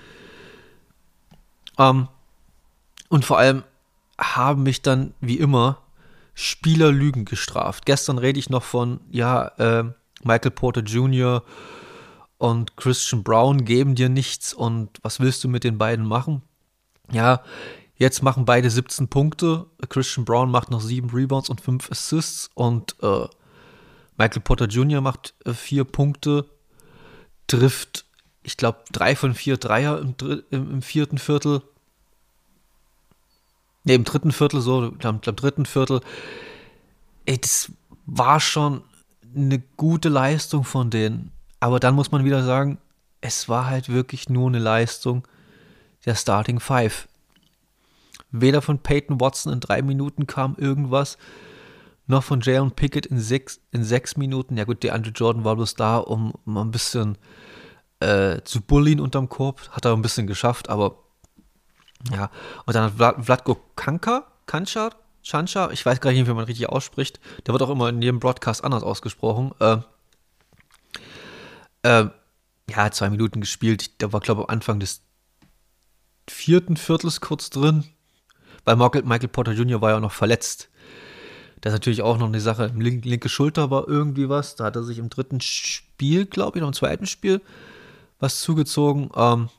Ähm, und vor allem haben mich dann, wie immer, Spielerlügen gestraft. Gestern rede ich noch von, ja, äh, Michael Porter Junior und Christian Brown geben dir nichts und was willst du mit den beiden machen? Ja, jetzt machen beide siebzehn Punkte. Christian Brown macht noch sieben Rebounds und fünf Assists und äh, Michael Porter Junior macht äh, vier Punkte, trifft, ich glaube, drei von vier Dreier im, im, im vierten Viertel. Ne, im dritten Viertel, so, im, im dritten Viertel. Ey, das war schon eine gute Leistung von denen. Aber dann muss man wieder sagen, es war halt wirklich nur eine Leistung der Starting Five. Weder von Peyton Watson in drei Minuten kam irgendwas, noch von Jalen Pickett in sechs, in sechs Minuten. Ja gut, DeAndre Jordan war bloß da, um, um ein bisschen äh, zu bullien unterm Korb. Hat er ein bisschen geschafft, aber ja. Und dann hat Vlad, Vlatko Kanka, Kanchar, Chancha, ich weiß gar nicht, wie man richtig ausspricht. Der wird auch immer in jedem Broadcast anders ausgesprochen. Äh, äh, ja, zwei Minuten gespielt. Der war, glaube ich, am Anfang des vierten Viertels kurz drin. Weil Michael, Michael Porter Junior war ja auch noch verletzt. Das ist natürlich auch noch eine Sache. Link, linke Schulter war irgendwie was. Da hat er sich im dritten Spiel, glaube ich, noch im zweiten Spiel was zugezogen. Ähm,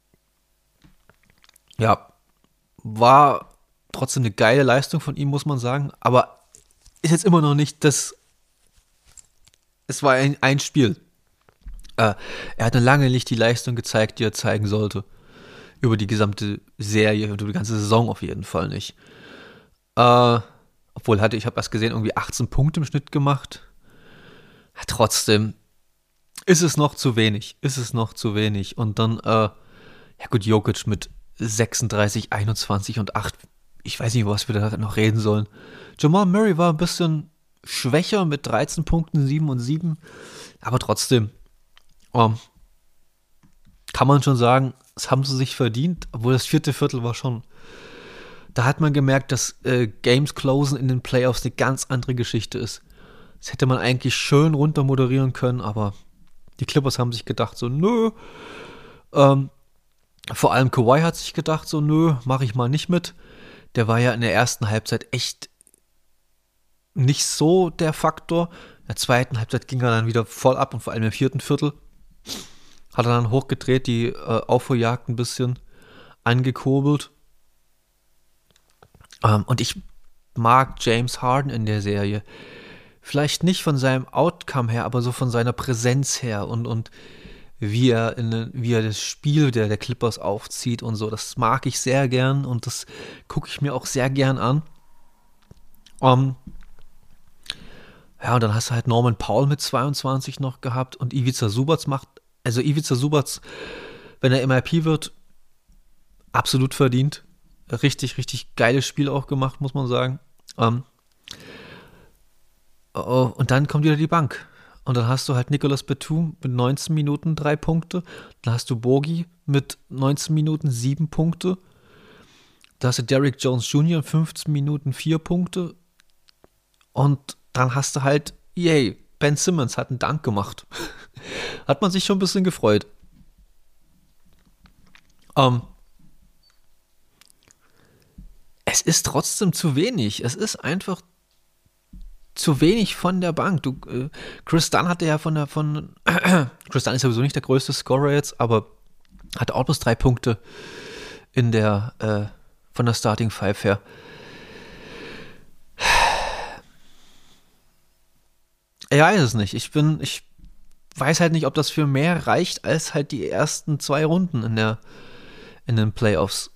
ja, war trotzdem eine geile Leistung von ihm, muss man sagen. Aber ist jetzt immer noch nicht das. Es war ein, ein Spiel. Äh, er hat eine lange nicht die Leistung gezeigt, die er zeigen sollte. Über die gesamte Serie und über die ganze Saison auf jeden Fall nicht. Äh, obwohl hatte, ich habe erst gesehen, irgendwie achtzehn Punkte im Schnitt gemacht. Ja, trotzdem ist es noch zu wenig. Ist es noch zu wenig. Und dann, äh, ja gut, Jokic mit sechsunddreißig, einundzwanzig und acht. Ich weiß nicht, was wir da noch reden sollen. Jamal Murray war ein bisschen schwächer mit dreizehn Punkten, sieben und sieben. Aber trotzdem, ähm, kann man schon sagen, das haben sie sich verdient. Obwohl das vierte Viertel war schon. Da hat man gemerkt, dass äh, Games closen in den Playoffs eine ganz andere Geschichte ist. Das hätte man eigentlich schön runter moderieren können, aber die Clippers haben sich gedacht, so, nö. Ähm, vor allem Kawhi hat sich gedacht, so, nö, mache ich mal nicht mit. Der war ja in der ersten Halbzeit echt nicht so der Faktor. In der zweiten Halbzeit ging er dann wieder voll ab und vor allem im vierten Viertel hat er dann hochgedreht, die äh, Aufholjagd ein bisschen angekurbelt. Ähm, und ich mag James Harden in der Serie. Vielleicht nicht von seinem Outcome her, aber so von seiner Präsenz her und, und wie er, in, wie er das Spiel der, der Clippers aufzieht und so. Das mag ich sehr gern und das gucke ich mir auch sehr gern an. Um, ja, und dann hast du halt Norman Powell mit zweiundzwanzig noch gehabt und Ivica Zubac macht, also Ivica Zubac, wenn er M I P wird, absolut verdient. Richtig, richtig geiles Spiel auch gemacht, muss man sagen. Um, oh, und dann kommt wieder die Bank. Und dann hast du halt Nicolas Batum mit neunzehn Minuten drei Punkte. Dann hast du Bogi mit neunzehn Minuten sieben Punkte. Da hast du Derrick Jones Junior fünfzehn Minuten vier Punkte. Und dann hast du halt, yay, Ben Simmons hat einen Dank gemacht. hat man sich schon ein bisschen gefreut. Ähm, es ist trotzdem zu wenig. Es ist einfach zu wenig von der Bank. Du, äh, Chris Dunn hatte ja von der, von, Chris Dunn ist sowieso nicht der größte Scorer jetzt, aber hatte auch bloß drei Punkte in der, äh, von der Starting Five her. Ich weiß es nicht. Ich bin, ich weiß halt nicht, ob das für mehr reicht als halt die ersten zwei Runden in der, in den Playoffs.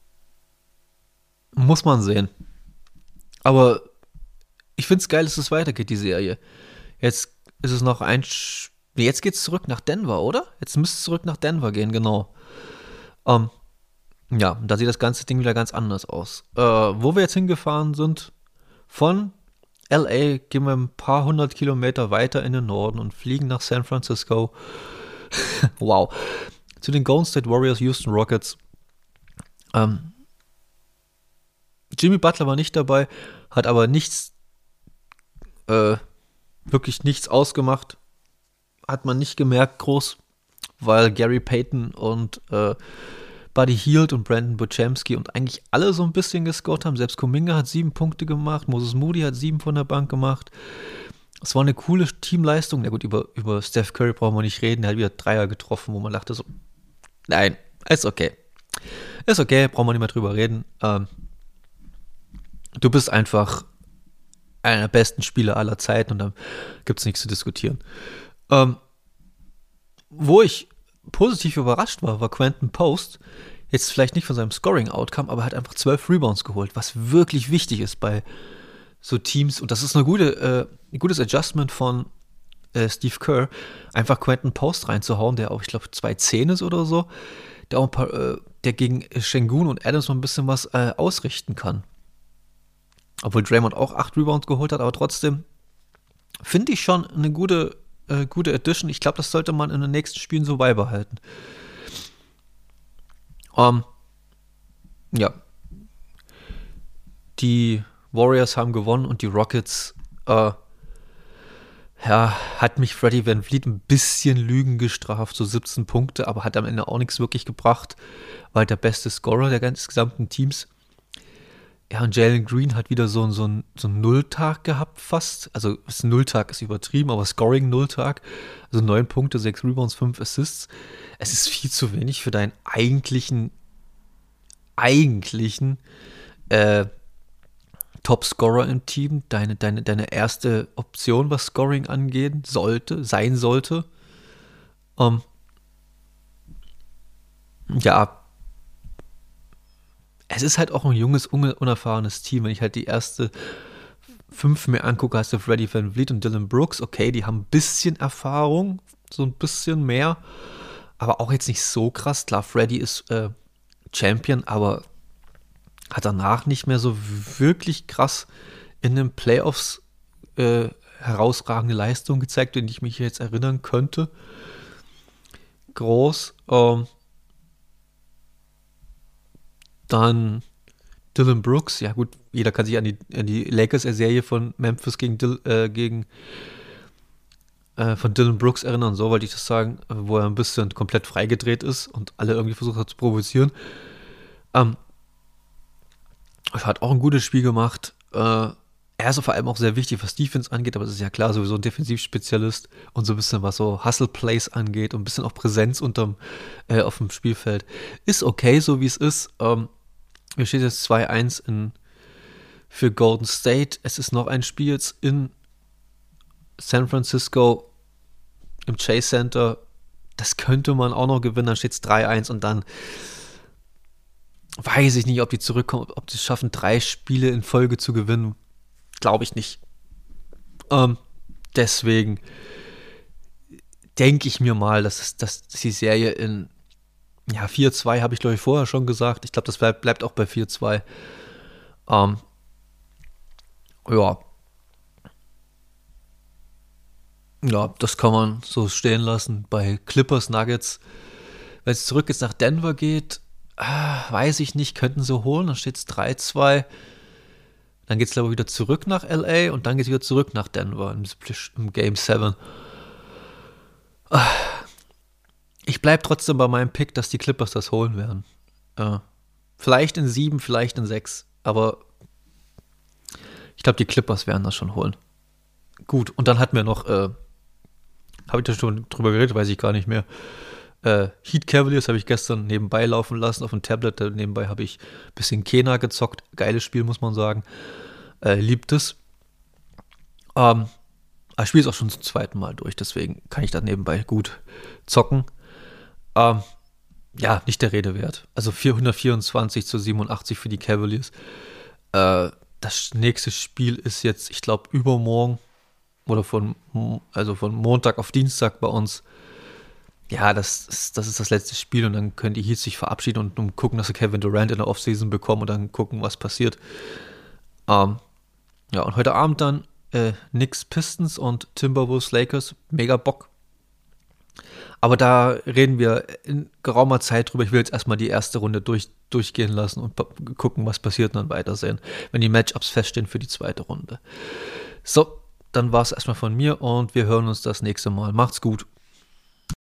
Muss man sehen. Aber ich finde es geil, dass es weitergeht, die Serie. Jetzt ist es noch ein, Sch- nee, jetzt geht's zurück nach Denver, oder? Jetzt müsste es zurück nach Denver gehen, genau. Ähm, ja, da sieht das ganze Ding wieder ganz anders aus. Äh, wo wir jetzt hingefahren sind, von L A gehen wir ein paar hundert Kilometer weiter in den Norden und fliegen nach San Francisco. Wow. Zu den Golden State Warriors, Houston Rockets. Ähm, Jimmy Butler war nicht dabei, hat aber nichts, äh, wirklich nichts ausgemacht. Hat man nicht gemerkt groß, weil Gary Payton und äh, Buddy Hield und Brandon Buczemski und eigentlich alle so ein bisschen gescored haben. Selbst Kuminga hat sieben Punkte gemacht, Moses Moody hat sieben von der Bank gemacht. Es war eine coole Teamleistung. Na gut, über, über Steph Curry brauchen wir nicht reden. Er hat wieder Dreier getroffen, wo man dachte so, nein, ist okay. Ist okay, brauchen wir nicht mehr drüber reden. Ähm, du bist einfach einer der besten Spieler aller Zeiten und da gibt es nichts zu diskutieren. Ähm, wo ich positiv überrascht war, war Quentin Post. Jetzt vielleicht nicht von seinem Scoring-Outcome, aber er hat einfach zwölf Rebounds geholt, was wirklich wichtig ist bei so Teams. Und das ist eine gute, äh, ein gutes Adjustment von äh, Steve Kerr, einfach Quentin Post reinzuhauen, der auch, ich glaube, zwei zehn ist oder so, der auch ein paar, äh, der gegen Şengün und Adams noch ein bisschen was äh, ausrichten kann. Obwohl Draymond auch acht Rebounds geholt hat, aber trotzdem finde ich schon eine gute Äh, gute Addition. Ich glaube, das sollte man in den nächsten Spielen so beibehalten. Ähm, ja. Die Warriors haben gewonnen und die Rockets, äh, ja, hat mich Freddie VanVleet ein bisschen Lügen gestraft, so siebzehn Punkte, aber hat am Ende auch nichts wirklich gebracht. War halt der beste Scorer der ganzen gesamten Teams. Ja, und Jalen Green hat wieder so, so, so einen Nulltag gehabt fast. Also das Nulltag ist übertrieben, aber Scoring-Nulltag. Also neun Punkte, sechs Rebounds, fünf Assists. Es ist viel zu wenig für deinen eigentlichen, eigentlichen äh, Top-Scorer im Team. Deine, deine, deine erste Option, was Scoring angeht, sollte, sein sollte. Ähm, ja, es ist halt auch ein junges, unerfahrenes Team. Wenn ich halt die erste fünf mir angucke, hast du Freddie VanVleet und Dylan Brooks. Okay, die haben ein bisschen Erfahrung, so ein bisschen mehr, aber auch jetzt nicht so krass. Klar, Freddie ist äh, Champion, aber hat danach nicht mehr so wirklich krass in den Playoffs äh, herausragende Leistungen gezeigt, an die ich mich jetzt erinnern könnte. Groß. Ähm, Dann Dylan Brooks, ja gut, jeder kann sich an die, an die Lakers-Serie von Memphis gegen, Dil, äh, gegen äh, von Dylan Brooks erinnern, so wollte ich das sagen, wo er ein bisschen komplett freigedreht ist und alle irgendwie versucht hat zu provozieren. Ähm, er hat auch ein gutes Spiel gemacht. Äh, er ist vor allem auch sehr wichtig, was Defense angeht, aber es ist ja klar, sowieso ein Defensivspezialist und so ein bisschen was so Hustle-Plays angeht und ein bisschen auch Präsenz unterm, äh, auf dem Spielfeld. Ist okay, so wie es ist. Ähm, Hier steht jetzt zwei eins in, für Golden State. Es ist noch ein Spiel jetzt in San Francisco im Chase Center. Das könnte man auch noch gewinnen. Dann steht es drei eins und dann weiß ich nicht, ob die zurückkommen, ob die es schaffen, drei Spiele in Folge zu gewinnen. Glaube ich nicht. Ähm, deswegen denke ich mir mal, dass, dass die Serie in ja, vier zwei habe ich, glaube ich, vorher schon gesagt. Ich glaube, das bleibt, bleibt auch bei vier zwei. Ähm, ja. Ja, das kann man so stehen lassen. Bei Clippers Nuggets, wenn es zurück jetzt nach Denver geht, ah, weiß ich nicht, könnten sie holen. Dann steht es drei zwei. Dann geht es, glaube ich, wieder zurück nach L A und dann geht es wieder zurück nach Denver im, im Game sieben. Ah, ich bleibe trotzdem bei meinem Pick, dass die Clippers das holen werden. Äh, vielleicht in sieben, vielleicht in sechs, aber ich glaube, die Clippers werden das schon holen. Gut, und dann hatten wir noch, äh, habe ich da schon drüber geredet, weiß ich gar nicht mehr. Äh, Heat Cavaliers habe ich gestern nebenbei laufen lassen auf dem Tablet. Nebenbei habe ich ein bisschen Kena gezockt. Geiles Spiel, muss man sagen. Äh, liebt es. Ähm, ich spiele es auch schon zum zweiten Mal durch, deswegen kann ich da nebenbei gut zocken. Ähm, ja, nicht der Rede wert. Also vierhundertvierundzwanzig zu siebenundachtzig für die Cavaliers. Äh, das nächste Spiel ist jetzt, ich glaube, übermorgen oder von, also von Montag auf Dienstag bei uns. Ja, das ist, das ist das letzte Spiel und dann können die Heats sich verabschieden und, und gucken, dass sie Kevin Durant in der Offseason bekommen und dann gucken, was passiert. Ähm, ja, und heute Abend dann äh, Knicks Pistons und Timberwolves Lakers. Mega Bock. Aber da reden wir in geraumer Zeit drüber. Ich will jetzt erstmal die erste Runde durch, durchgehen lassen und gucken, was passiert und dann weitersehen, wenn die Matchups feststehen für die zweite Runde. So, dann war es erstmal von mir und wir hören uns das nächste Mal. Macht's gut.